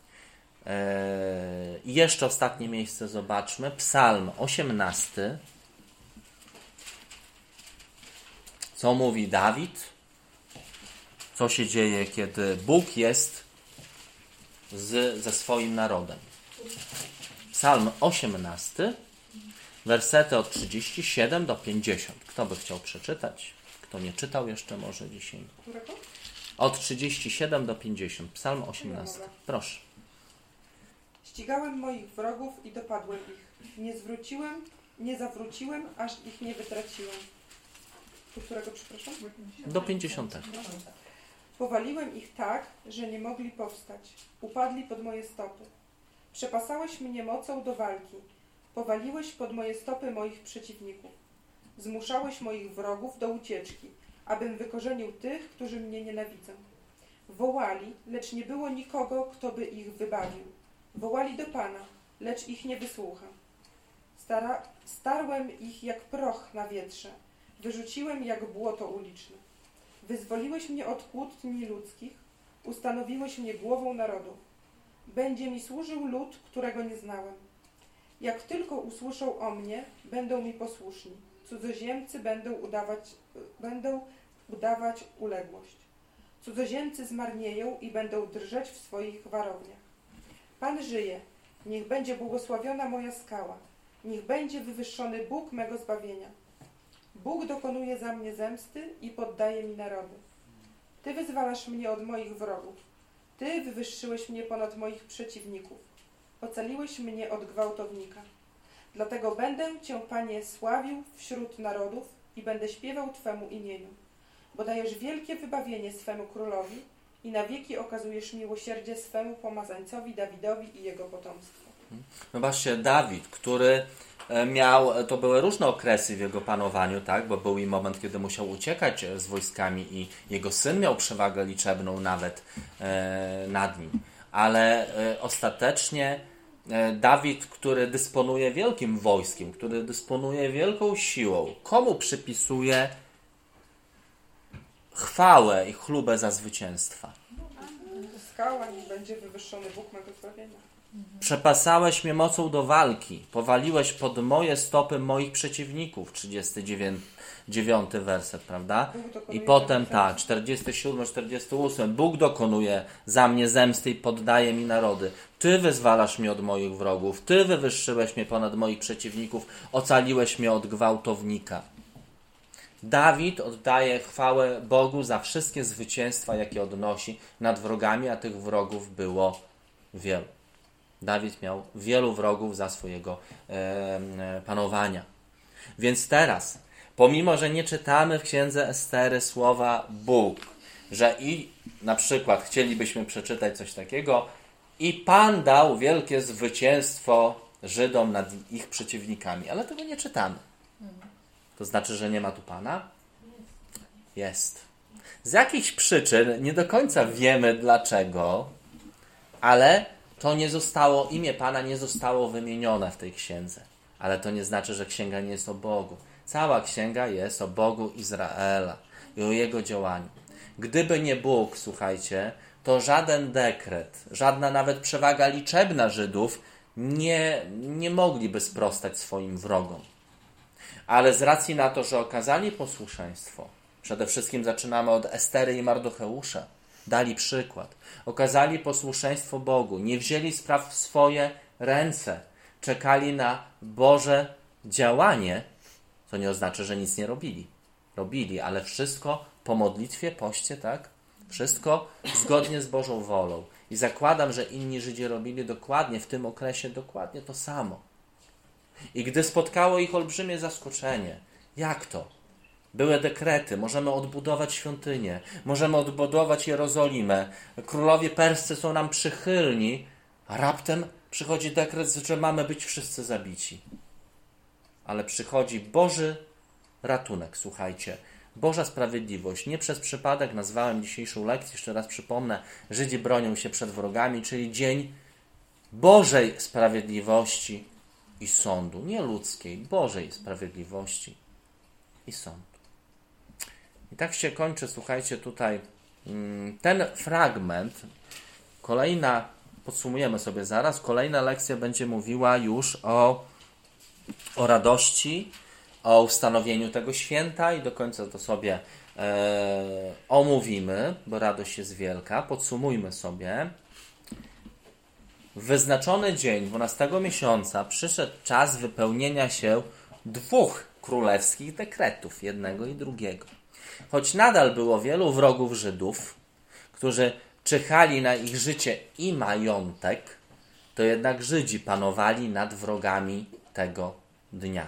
Speaker 1: E, I jeszcze ostatnie miejsce zobaczmy. Psalm osiemnasty. Co mówi Dawid? Co się dzieje, kiedy Bóg jest z, ze swoim narodem? Psalm osiemnasty, wersety od trzydziestu siedmiu do pięćdziesięciu. Kto by chciał przeczytać? Kto nie czytał jeszcze może dzisiaj?
Speaker 4: Którego?
Speaker 1: Od trzydziestu siedmiu do pięćdziesięciu. Psalm osiemnasty. Proszę.
Speaker 4: Ścigałem moich wrogów i dopadłem ich. Nie zwróciłem, nie zawróciłem, aż ich nie wytraciłem. Do którego, przepraszam?
Speaker 1: Do pięćdziesiątego.
Speaker 4: Powaliłem ich tak, że nie mogli powstać. Upadli pod moje stopy. Przepasałeś mnie mocą do walki. Powaliłeś pod moje stopy moich przeciwników. Zmuszałeś moich wrogów do ucieczki, abym wykorzenił tych, którzy mnie nienawidzą. Wołali, lecz nie było nikogo, kto by ich wybawił. Wołali do Pana, lecz ich nie wysłucha. Stara, starłem ich jak proch na wietrze. Wyrzuciłem jak błoto uliczne. Wyzwoliłeś mnie od kłótni ludzkich. Ustanowiłeś mnie głową narodów. Będzie mi służył lud, którego nie znałem. Jak tylko usłyszą o mnie, będą mi posłuszni. Cudzoziemcy będą udawać, będą udawać uległość. Cudzoziemcy zmarnieją i będą drżeć w swoich warowniach. Pan żyje. Niech będzie błogosławiona moja skała. Niech będzie wywyższony Bóg mego zbawienia. Bóg dokonuje za mnie zemsty i poddaje mi narody. Ty wyzwalasz mnie od moich wrogów. Ty wywyższyłeś mnie ponad moich przeciwników. Ocaliłeś mnie od gwałtownika. Dlatego będę Cię, Panie, sławił wśród narodów i będę śpiewał Twemu imieniu. Bo dajesz wielkie wybawienie swemu królowi i na wieki okazujesz miłosierdzie swemu pomazańcowi Dawidowi i jego potomstwu.
Speaker 1: Zobaczcie, Dawid, który miał, to były różne okresy w jego panowaniu, tak, bo był i moment, kiedy musiał uciekać z wojskami i jego syn miał przewagę liczebną nawet e, nad nim. Ale e, ostatecznie e, Dawid, który dysponuje wielkim wojskiem, który dysponuje wielką siłą, komu przypisuje chwałę i chlubę za zwycięstwa?
Speaker 4: Skała, niech będzie wywyższony Bóg mego zbawienia.
Speaker 1: Przepasałeś mnie mocą do walki, powaliłeś pod moje stopy moich przeciwników. trzydziesty dziewiąty werset, prawda? I potem tak, czterdziesty siódmy, czterdziesty ósmy. Bóg dokonuje za mnie zemsty i poddaje mi narody. Ty wyzwalasz mnie od moich wrogów, Ty wywyższyłeś mnie ponad moich przeciwników, ocaliłeś mnie od gwałtownika. Dawid oddaje chwałę Bogu za wszystkie zwycięstwa, jakie odnosi nad wrogami, a tych wrogów było wielu. Dawid miał wielu wrogów za swojego e, panowania. Więc teraz, pomimo że nie czytamy w księdze Estery słowa Bóg, że i na przykład chcielibyśmy przeczytać coś takiego, i Pan dał wielkie zwycięstwo Żydom nad ich przeciwnikami, ale tego nie czytamy. To znaczy, że nie ma tu Pana? Jest. Z jakichś przyczyn, nie do końca wiemy dlaczego, ale to nie zostało, imię Pana nie zostało wymienione w tej księdze. Ale to nie znaczy, że księga nie jest o Bogu. Cała księga jest o Bogu Izraela i o Jego działaniu. Gdyby nie Bóg, słuchajcie, to żaden dekret, żadna nawet przewaga liczebna Żydów nie, nie mogliby sprostać swoim wrogom. Ale z racji na to, że okazali posłuszeństwo, przede wszystkim zaczynamy od Estery i Mardocheusza, dali przykład, okazali posłuszeństwo Bogu, nie wzięli spraw w swoje ręce, czekali na Boże działanie, To nie oznacza, że nic nie robili. Robili, ale wszystko po modlitwie, poście, tak? Wszystko zgodnie z Bożą wolą. I zakładam, że inni Żydzi robili dokładnie w tym okresie dokładnie to samo. I gdy spotkało ich olbrzymie zaskoczenie, jak to? Były dekrety, możemy odbudować świątynię, możemy odbudować Jerozolimę, królowie perscy są nam przychylni, a raptem przychodzi dekret, że mamy być wszyscy zabici. Ale przychodzi Boży ratunek, słuchajcie. Boża sprawiedliwość. Nie przez przypadek nazwałem dzisiejszą lekcję, jeszcze raz przypomnę, Żydzi bronią się przed wrogami, czyli dzień Bożej sprawiedliwości i sądu. Nie ludzkiej, Bożej sprawiedliwości i sądu. I tak się kończy, słuchajcie, tutaj ten fragment. Kolejna, podsumujemy sobie zaraz, kolejna lekcja będzie mówiła już o, o radości, o ustanowieniu tego święta i do końca to sobie e, omówimy, bo radość jest wielka. Podsumujmy sobie. W wyznaczony dzień dwunastego miesiąca przyszedł czas wypełnienia się dwóch królewskich dekretów, jednego i drugiego. Choć nadal było wielu wrogów Żydów, którzy czyhali na ich życie i majątek, to jednak Żydzi panowali nad wrogami tego dnia.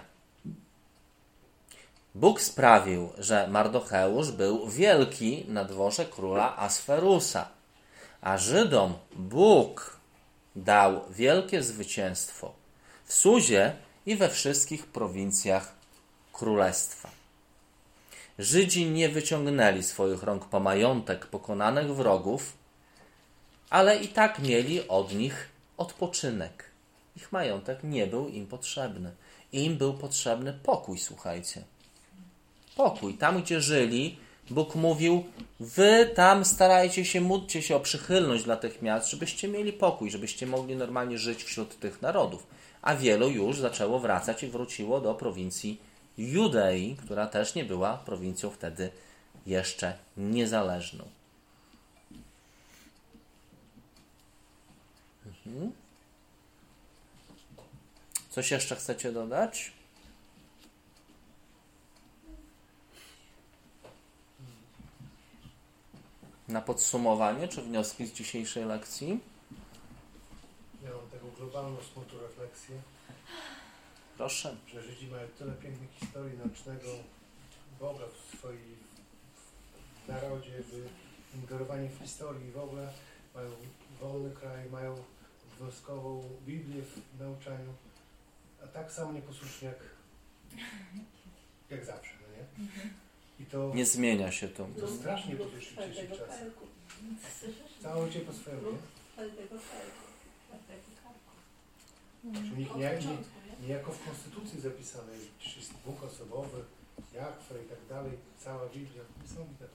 Speaker 1: Bóg sprawił, że Mardocheusz był wielki na dworze króla Asferusa, a Żydom Bóg dał wielkie zwycięstwo w Suzie i we wszystkich prowincjach królestwa. Żydzi nie wyciągnęli swoich rąk po majątek pokonanych wrogów, ale i tak mieli od nich odpoczynek. Ich majątek nie był im potrzebny. Im był potrzebny pokój, słuchajcie. Pokój. Tam, gdzie żyli, Bóg mówił, wy tam starajcie się, módlcie się o przychylność dla tych miast, żebyście mieli pokój, żebyście mogli normalnie żyć wśród tych narodów. A wielu już zaczęło wracać i wróciło do prowincji Judei, która też nie była prowincją wtedy jeszcze niezależną. Mhm. Coś jeszcze chcecie dodać? Na podsumowanie, czy wnioski z dzisiejszej lekcji?
Speaker 10: Ja mam taką globalną, smutną refleksję.
Speaker 1: Proszę.
Speaker 10: Że Żydzi mają tyle pięknych historii nacznego Boga w swoim narodzie, ingerowanie w historii w ogóle. Mają wolny kraj, mają obowiązkową Biblię w nauczaniu, a tak samo nieposłusznie jak, jak zawsze, no nie? I to
Speaker 1: nie zmienia się to.
Speaker 10: To strasznie po tych dzisiejszych czasach. Całe życie po swojemu, nie? Czy nikt nie, nie, nie jako w Konstytucji zapisanej, czy jest Bóg osobowy, Jahwe i tak dalej, cała Biblia, niesamowite.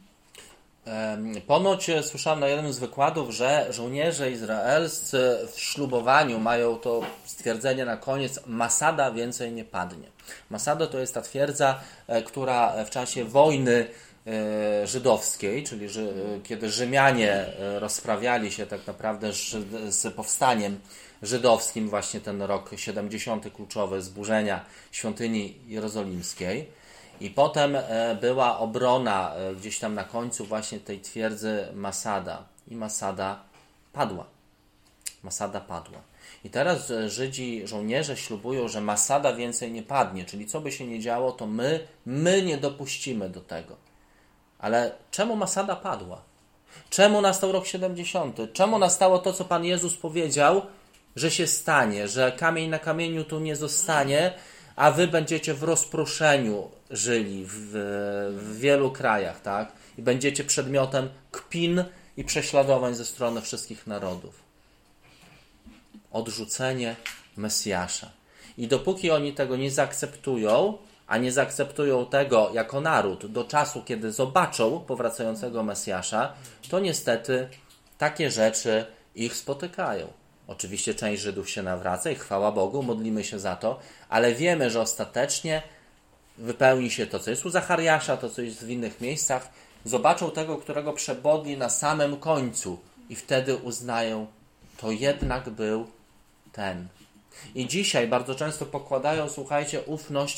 Speaker 1: Ponoć słyszałem na jednym z wykładów, że żołnierze izraelscy w ślubowaniu mają to stwierdzenie na koniec: Masada więcej nie padnie. Masada to jest ta twierdza, która w czasie wojny żydowskiej, czyli kiedy Rzymianie rozprawiali się tak naprawdę z powstaniem żydowskim, właśnie ten rok siedemdziesiąty kluczowy, zburzenia świątyni jerozolimskiej. I potem była obrona gdzieś tam na końcu właśnie tej twierdzy Masada. I Masada padła. Masada padła. I teraz Żydzi, żołnierze ślubują, że Masada więcej nie padnie. Czyli co by się nie działo, to my, my nie dopuścimy do tego. Ale czemu Masada padła? Czemu nastał rok siedemdziesiąty? Czemu nastało to, co Pan Jezus powiedział, że się stanie? Że kamień na kamieniu tu nie zostanie, a wy będziecie w rozproszeniu żyli w, w wielu krajach, tak? I będziecie przedmiotem kpin i prześladowań ze strony wszystkich narodów. Odrzucenie Mesjasza. I dopóki oni tego nie zaakceptują, a nie zaakceptują tego jako naród do czasu, kiedy zobaczą powracającego Mesjasza, to niestety takie rzeczy ich spotykają. Oczywiście część Żydów się nawraca i chwała Bogu, modlimy się za to, ale wiemy, że ostatecznie wypełni się to, co jest u Zachariasza, to, co jest w innych miejscach. Zobaczą tego, którego przebodli na samym końcu i wtedy uznają, to jednak był ten. I dzisiaj bardzo często pokładają, słuchajcie, ufność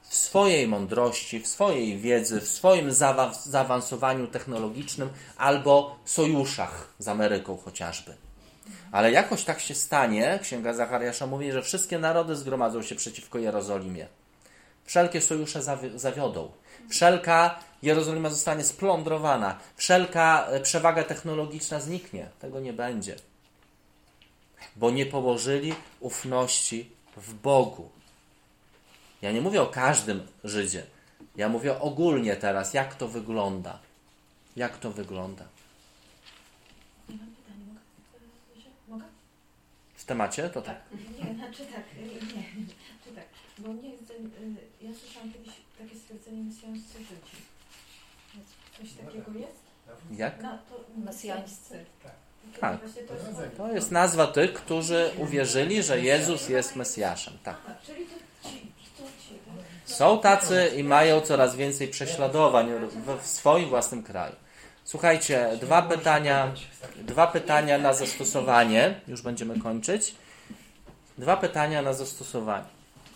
Speaker 1: w swojej mądrości, w swojej wiedzy, w swoim zaawa- zaawansowaniu technologicznym albo sojuszach z Ameryką chociażby. Ale jakoś tak się stanie, Księga Zachariasza mówi, że wszystkie narody zgromadzą się przeciwko Jerozolimie. Wszelkie sojusze zawi- zawiodą. Wszelka Jerozolima zostanie splądrowana. Wszelka przewaga technologiczna zniknie. Tego nie będzie. Bo nie położyli ufności w Bogu. Ja nie mówię o każdym Żydzie. Ja mówię ogólnie teraz, jak to wygląda. Jak to wygląda.
Speaker 11: Ja mam pytanie, mogę? Mogę?
Speaker 1: W temacie? To tak.
Speaker 11: Nie, znaczy tak, nie, czy tak, bo nie jest, ja słyszałam kiedyś takie stwierdzenie mesjańscy Żydzi. Coś takiego jest?
Speaker 1: Jak?
Speaker 11: No, to mesjańscy.
Speaker 1: Tak.
Speaker 11: Właśnie to jest...
Speaker 1: To jest nazwa tych, którzy uwierzyli, że Jezus jest Mesjaszem. Tak.
Speaker 11: Czyli to ci, to ci, tak?
Speaker 1: Są tacy i mają coraz więcej prześladowań w, w swoim własnym kraju. Słuchajcie, dwa pytania, dwa pytania na zastosowanie. Już będziemy kończyć. Dwa pytania na zastosowanie.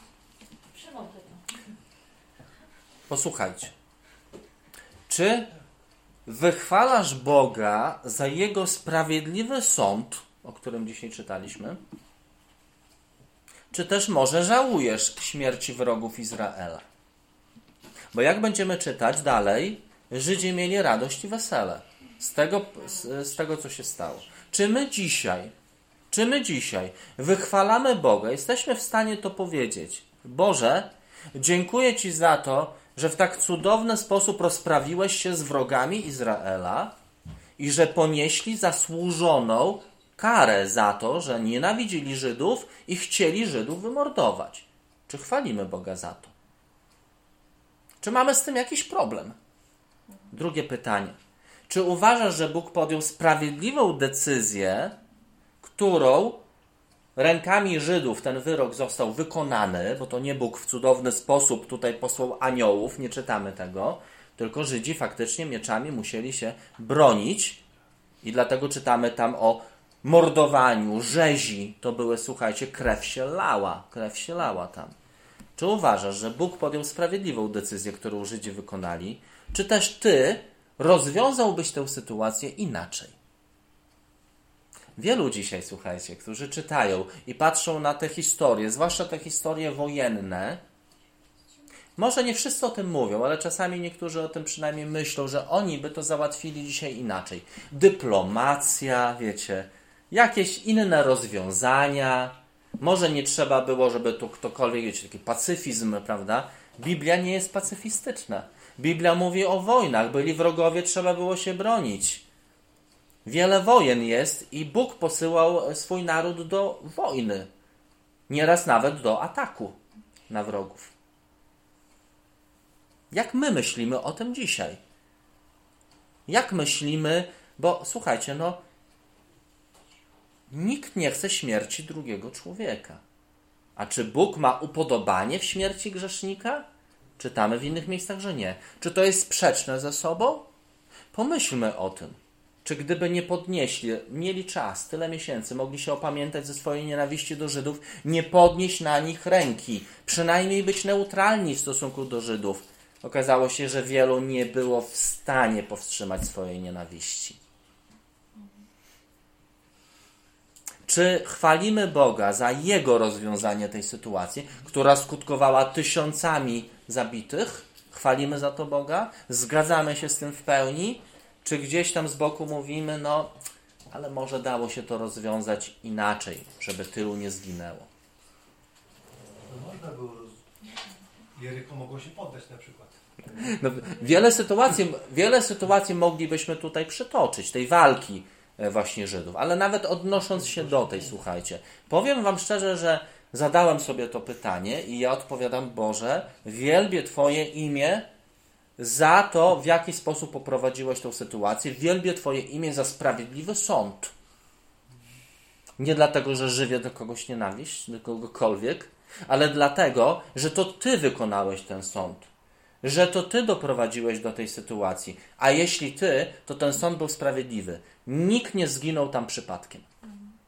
Speaker 1: Posłuchajcie. Czy wychwalasz Boga za Jego sprawiedliwy sąd, o którym dzisiaj czytaliśmy? Czy też może żałujesz śmierci wrogów Izraela? Bo jak będziemy czytać dalej, Żydzi mieli radość i wesele z tego, z, z tego co się stało. Czy my dzisiaj, czy my dzisiaj wychwalamy Boga? Jesteśmy w stanie to powiedzieć. Boże, dziękuję Ci za to, że w tak cudowny sposób rozprawiłeś się z wrogami Izraela i że ponieśli zasłużoną karę za to, że nienawidzili Żydów i chcieli Żydów wymordować. Czy chwalimy Boga za to? Czy mamy z tym jakiś problem? Drugie pytanie. Czy uważasz, że Bóg podjął sprawiedliwą decyzję, którą rękami Żydów ten wyrok został wykonany, bo to nie Bóg w cudowny sposób tutaj posłał aniołów, nie czytamy tego, tylko Żydzi faktycznie mieczami musieli się bronić i dlatego czytamy tam o mordowaniu, rzezi. To były, słuchajcie, krew się lała, krew się lała tam. Czy uważasz, że Bóg podjął sprawiedliwą decyzję, którą Żydzi wykonali, czy też ty rozwiązałbyś tę sytuację inaczej? Wielu dzisiaj, słuchajcie, którzy czytają i patrzą na te historie, zwłaszcza te historie wojenne, może nie wszyscy o tym mówią, ale czasami niektórzy o tym przynajmniej myślą, że oni by to załatwili dzisiaj inaczej. Dyplomacja, wiecie, jakieś inne rozwiązania. Może nie trzeba było, żeby tu ktokolwiek, wiecie, taki pacyfizm, prawda? Biblia nie jest pacyfistyczna. Biblia mówi o wojnach. Byli wrogowie, trzeba było się bronić. Wiele wojen jest i Bóg posyłał swój naród do wojny. Nieraz nawet do ataku na wrogów. Jak my myślimy o tym dzisiaj? Jak myślimy, bo słuchajcie, no nikt nie chce śmierci drugiego człowieka. A czy Bóg ma upodobanie w śmierci grzesznika? Czytamy w innych miejscach, że nie. Czy to jest sprzeczne ze sobą? Pomyślmy o tym. Czy gdyby nie podnieśli, mieli czas, tyle miesięcy, mogli się opamiętać ze swojej nienawiści do Żydów, nie podnieść na nich ręki, przynajmniej być neutralni w stosunku do Żydów, okazało się, że wielu nie było w stanie powstrzymać swojej nienawiści. Czy chwalimy Boga za Jego rozwiązanie tej sytuacji, która skutkowała tysiącami zabitych? Chwalimy za to Boga? Zgadzamy się z tym w pełni? Czy gdzieś tam z boku mówimy, no, ale może dało się to rozwiązać inaczej, żeby tylu nie zginęło?
Speaker 10: No można było roz... Jeryko mogło się poddać na przykład.
Speaker 1: No, wiele sytuacji, wiele sytuacji moglibyśmy tutaj przytoczyć, tej walki właśnie Żydów, ale nawet odnosząc się do tej, słuchajcie, powiem wam szczerze, że zadałem sobie to pytanie i ja odpowiadam, Boże, wielbię Twoje imię za to, w jaki sposób poprowadziłeś tę sytuację. Wielbię Twoje imię za sprawiedliwy sąd. Nie dlatego, że żywię do kogoś nienawiść, do kogokolwiek, ale dlatego, że to Ty wykonałeś ten sąd. Że to Ty doprowadziłeś do tej sytuacji. A jeśli Ty, to ten sąd był sprawiedliwy. Nikt nie zginął tam przypadkiem.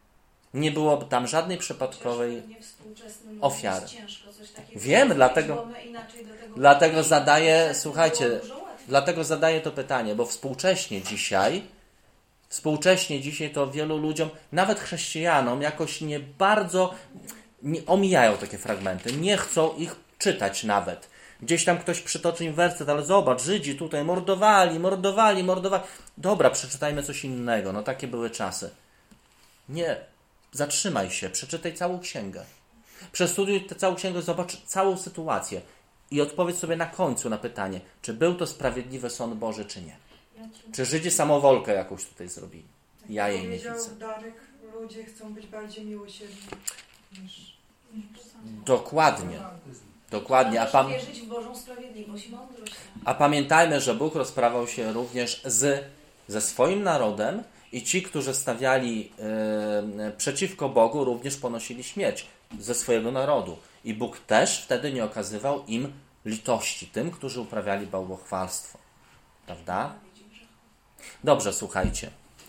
Speaker 1: Nie było tam żadnej przypadkowej
Speaker 11: Chociaż pewnie współczesnym
Speaker 1: ofiary.
Speaker 11: jest ciężko coś takiego
Speaker 1: Wiem,
Speaker 11: zrobić,
Speaker 1: dlatego-
Speaker 11: bo my inaczej do tego
Speaker 1: Dlatego
Speaker 11: podchodzimy.
Speaker 1: zadaję,
Speaker 11: Współczesnym
Speaker 1: słuchajcie,
Speaker 11: było dużo łatwiej.
Speaker 1: dlatego zadaję to pytanie, bo współcześnie dzisiaj, współcześnie dzisiaj to wielu ludziom, nawet chrześcijanom, jakoś nie bardzo nie, omijają takie fragmenty, nie chcą ich czytać nawet. Gdzieś tam ktoś przytoczy im werset, ale zobacz, Żydzi tutaj mordowali, mordowali, mordowali. Dobra, przeczytajmy coś innego, no takie były czasy. Nie, zatrzymaj się, przeczytaj całą księgę. Przestudiuj tę całą księgę, zobacz całą sytuację i odpowiedz sobie na końcu na pytanie, czy był to sprawiedliwy sąd Boży, czy nie. Czy Żydzi samowolkę jakąś tutaj zrobili? Ja jej nie
Speaker 9: Powiedział
Speaker 1: widzę.
Speaker 9: Darek, ludzie chcą być bardziej miłosierni niż...
Speaker 1: Dokładnie. Dokładnie. A,
Speaker 11: Trzeba
Speaker 1: pam-
Speaker 11: też wierzyć w Bożą sprawiedliwość i mądrość.
Speaker 1: a pamiętajmy, że Bóg rozprawał się również z, ze swoim narodem i ci, którzy stawiali e, przeciwko Bogu, również ponosili śmierć ze swojego narodu. I Bóg też wtedy nie okazywał im litości, tym, którzy uprawiali bałwochwalstwo. Prawda? Dobrze, słuchajcie.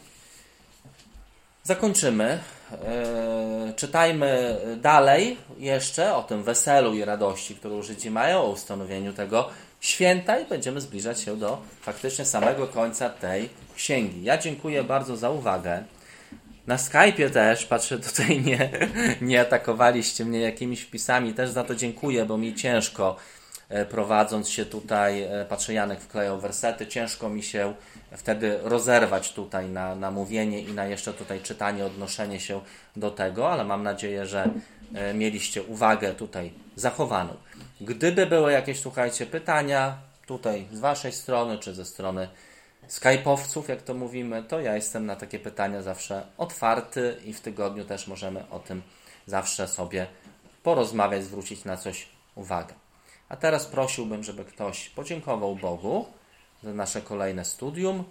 Speaker 1: Zakończymy. E, czytajmy dalej jeszcze o tym weselu i radości, którą Żydzi mają, o ustanowieniu tego święta i będziemy zbliżać się do faktycznie samego końca tej księgi. Ja dziękuję bardzo za uwagę. Na Skype'ie też, patrzę tutaj, nie, nie atakowaliście mnie jakimiś wpisami, też za to dziękuję, bo mi ciężko e, prowadząc się tutaj, e, patrzę, Janek wklejał wersety, ciężko mi się wtedy rozerwać tutaj na, na mówienie i na jeszcze tutaj czytanie, odnoszenie się do tego, ale mam nadzieję, że e, mieliście uwagę tutaj zachowaną. Gdyby były jakieś, słuchajcie, pytania tutaj z waszej strony, czy ze strony Skype'owców, jak to mówimy, to ja jestem na takie pytania zawsze otwarty i w tygodniu też możemy o tym zawsze sobie porozmawiać, zwrócić na coś uwagę. A teraz prosiłbym, żeby ktoś podziękował Bogu za nasze kolejne studium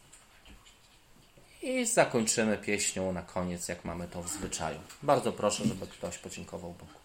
Speaker 1: i zakończymy pieśnią na koniec, jak mamy to w zwyczaju. Bardzo proszę, żeby ktoś podziękował Bogu.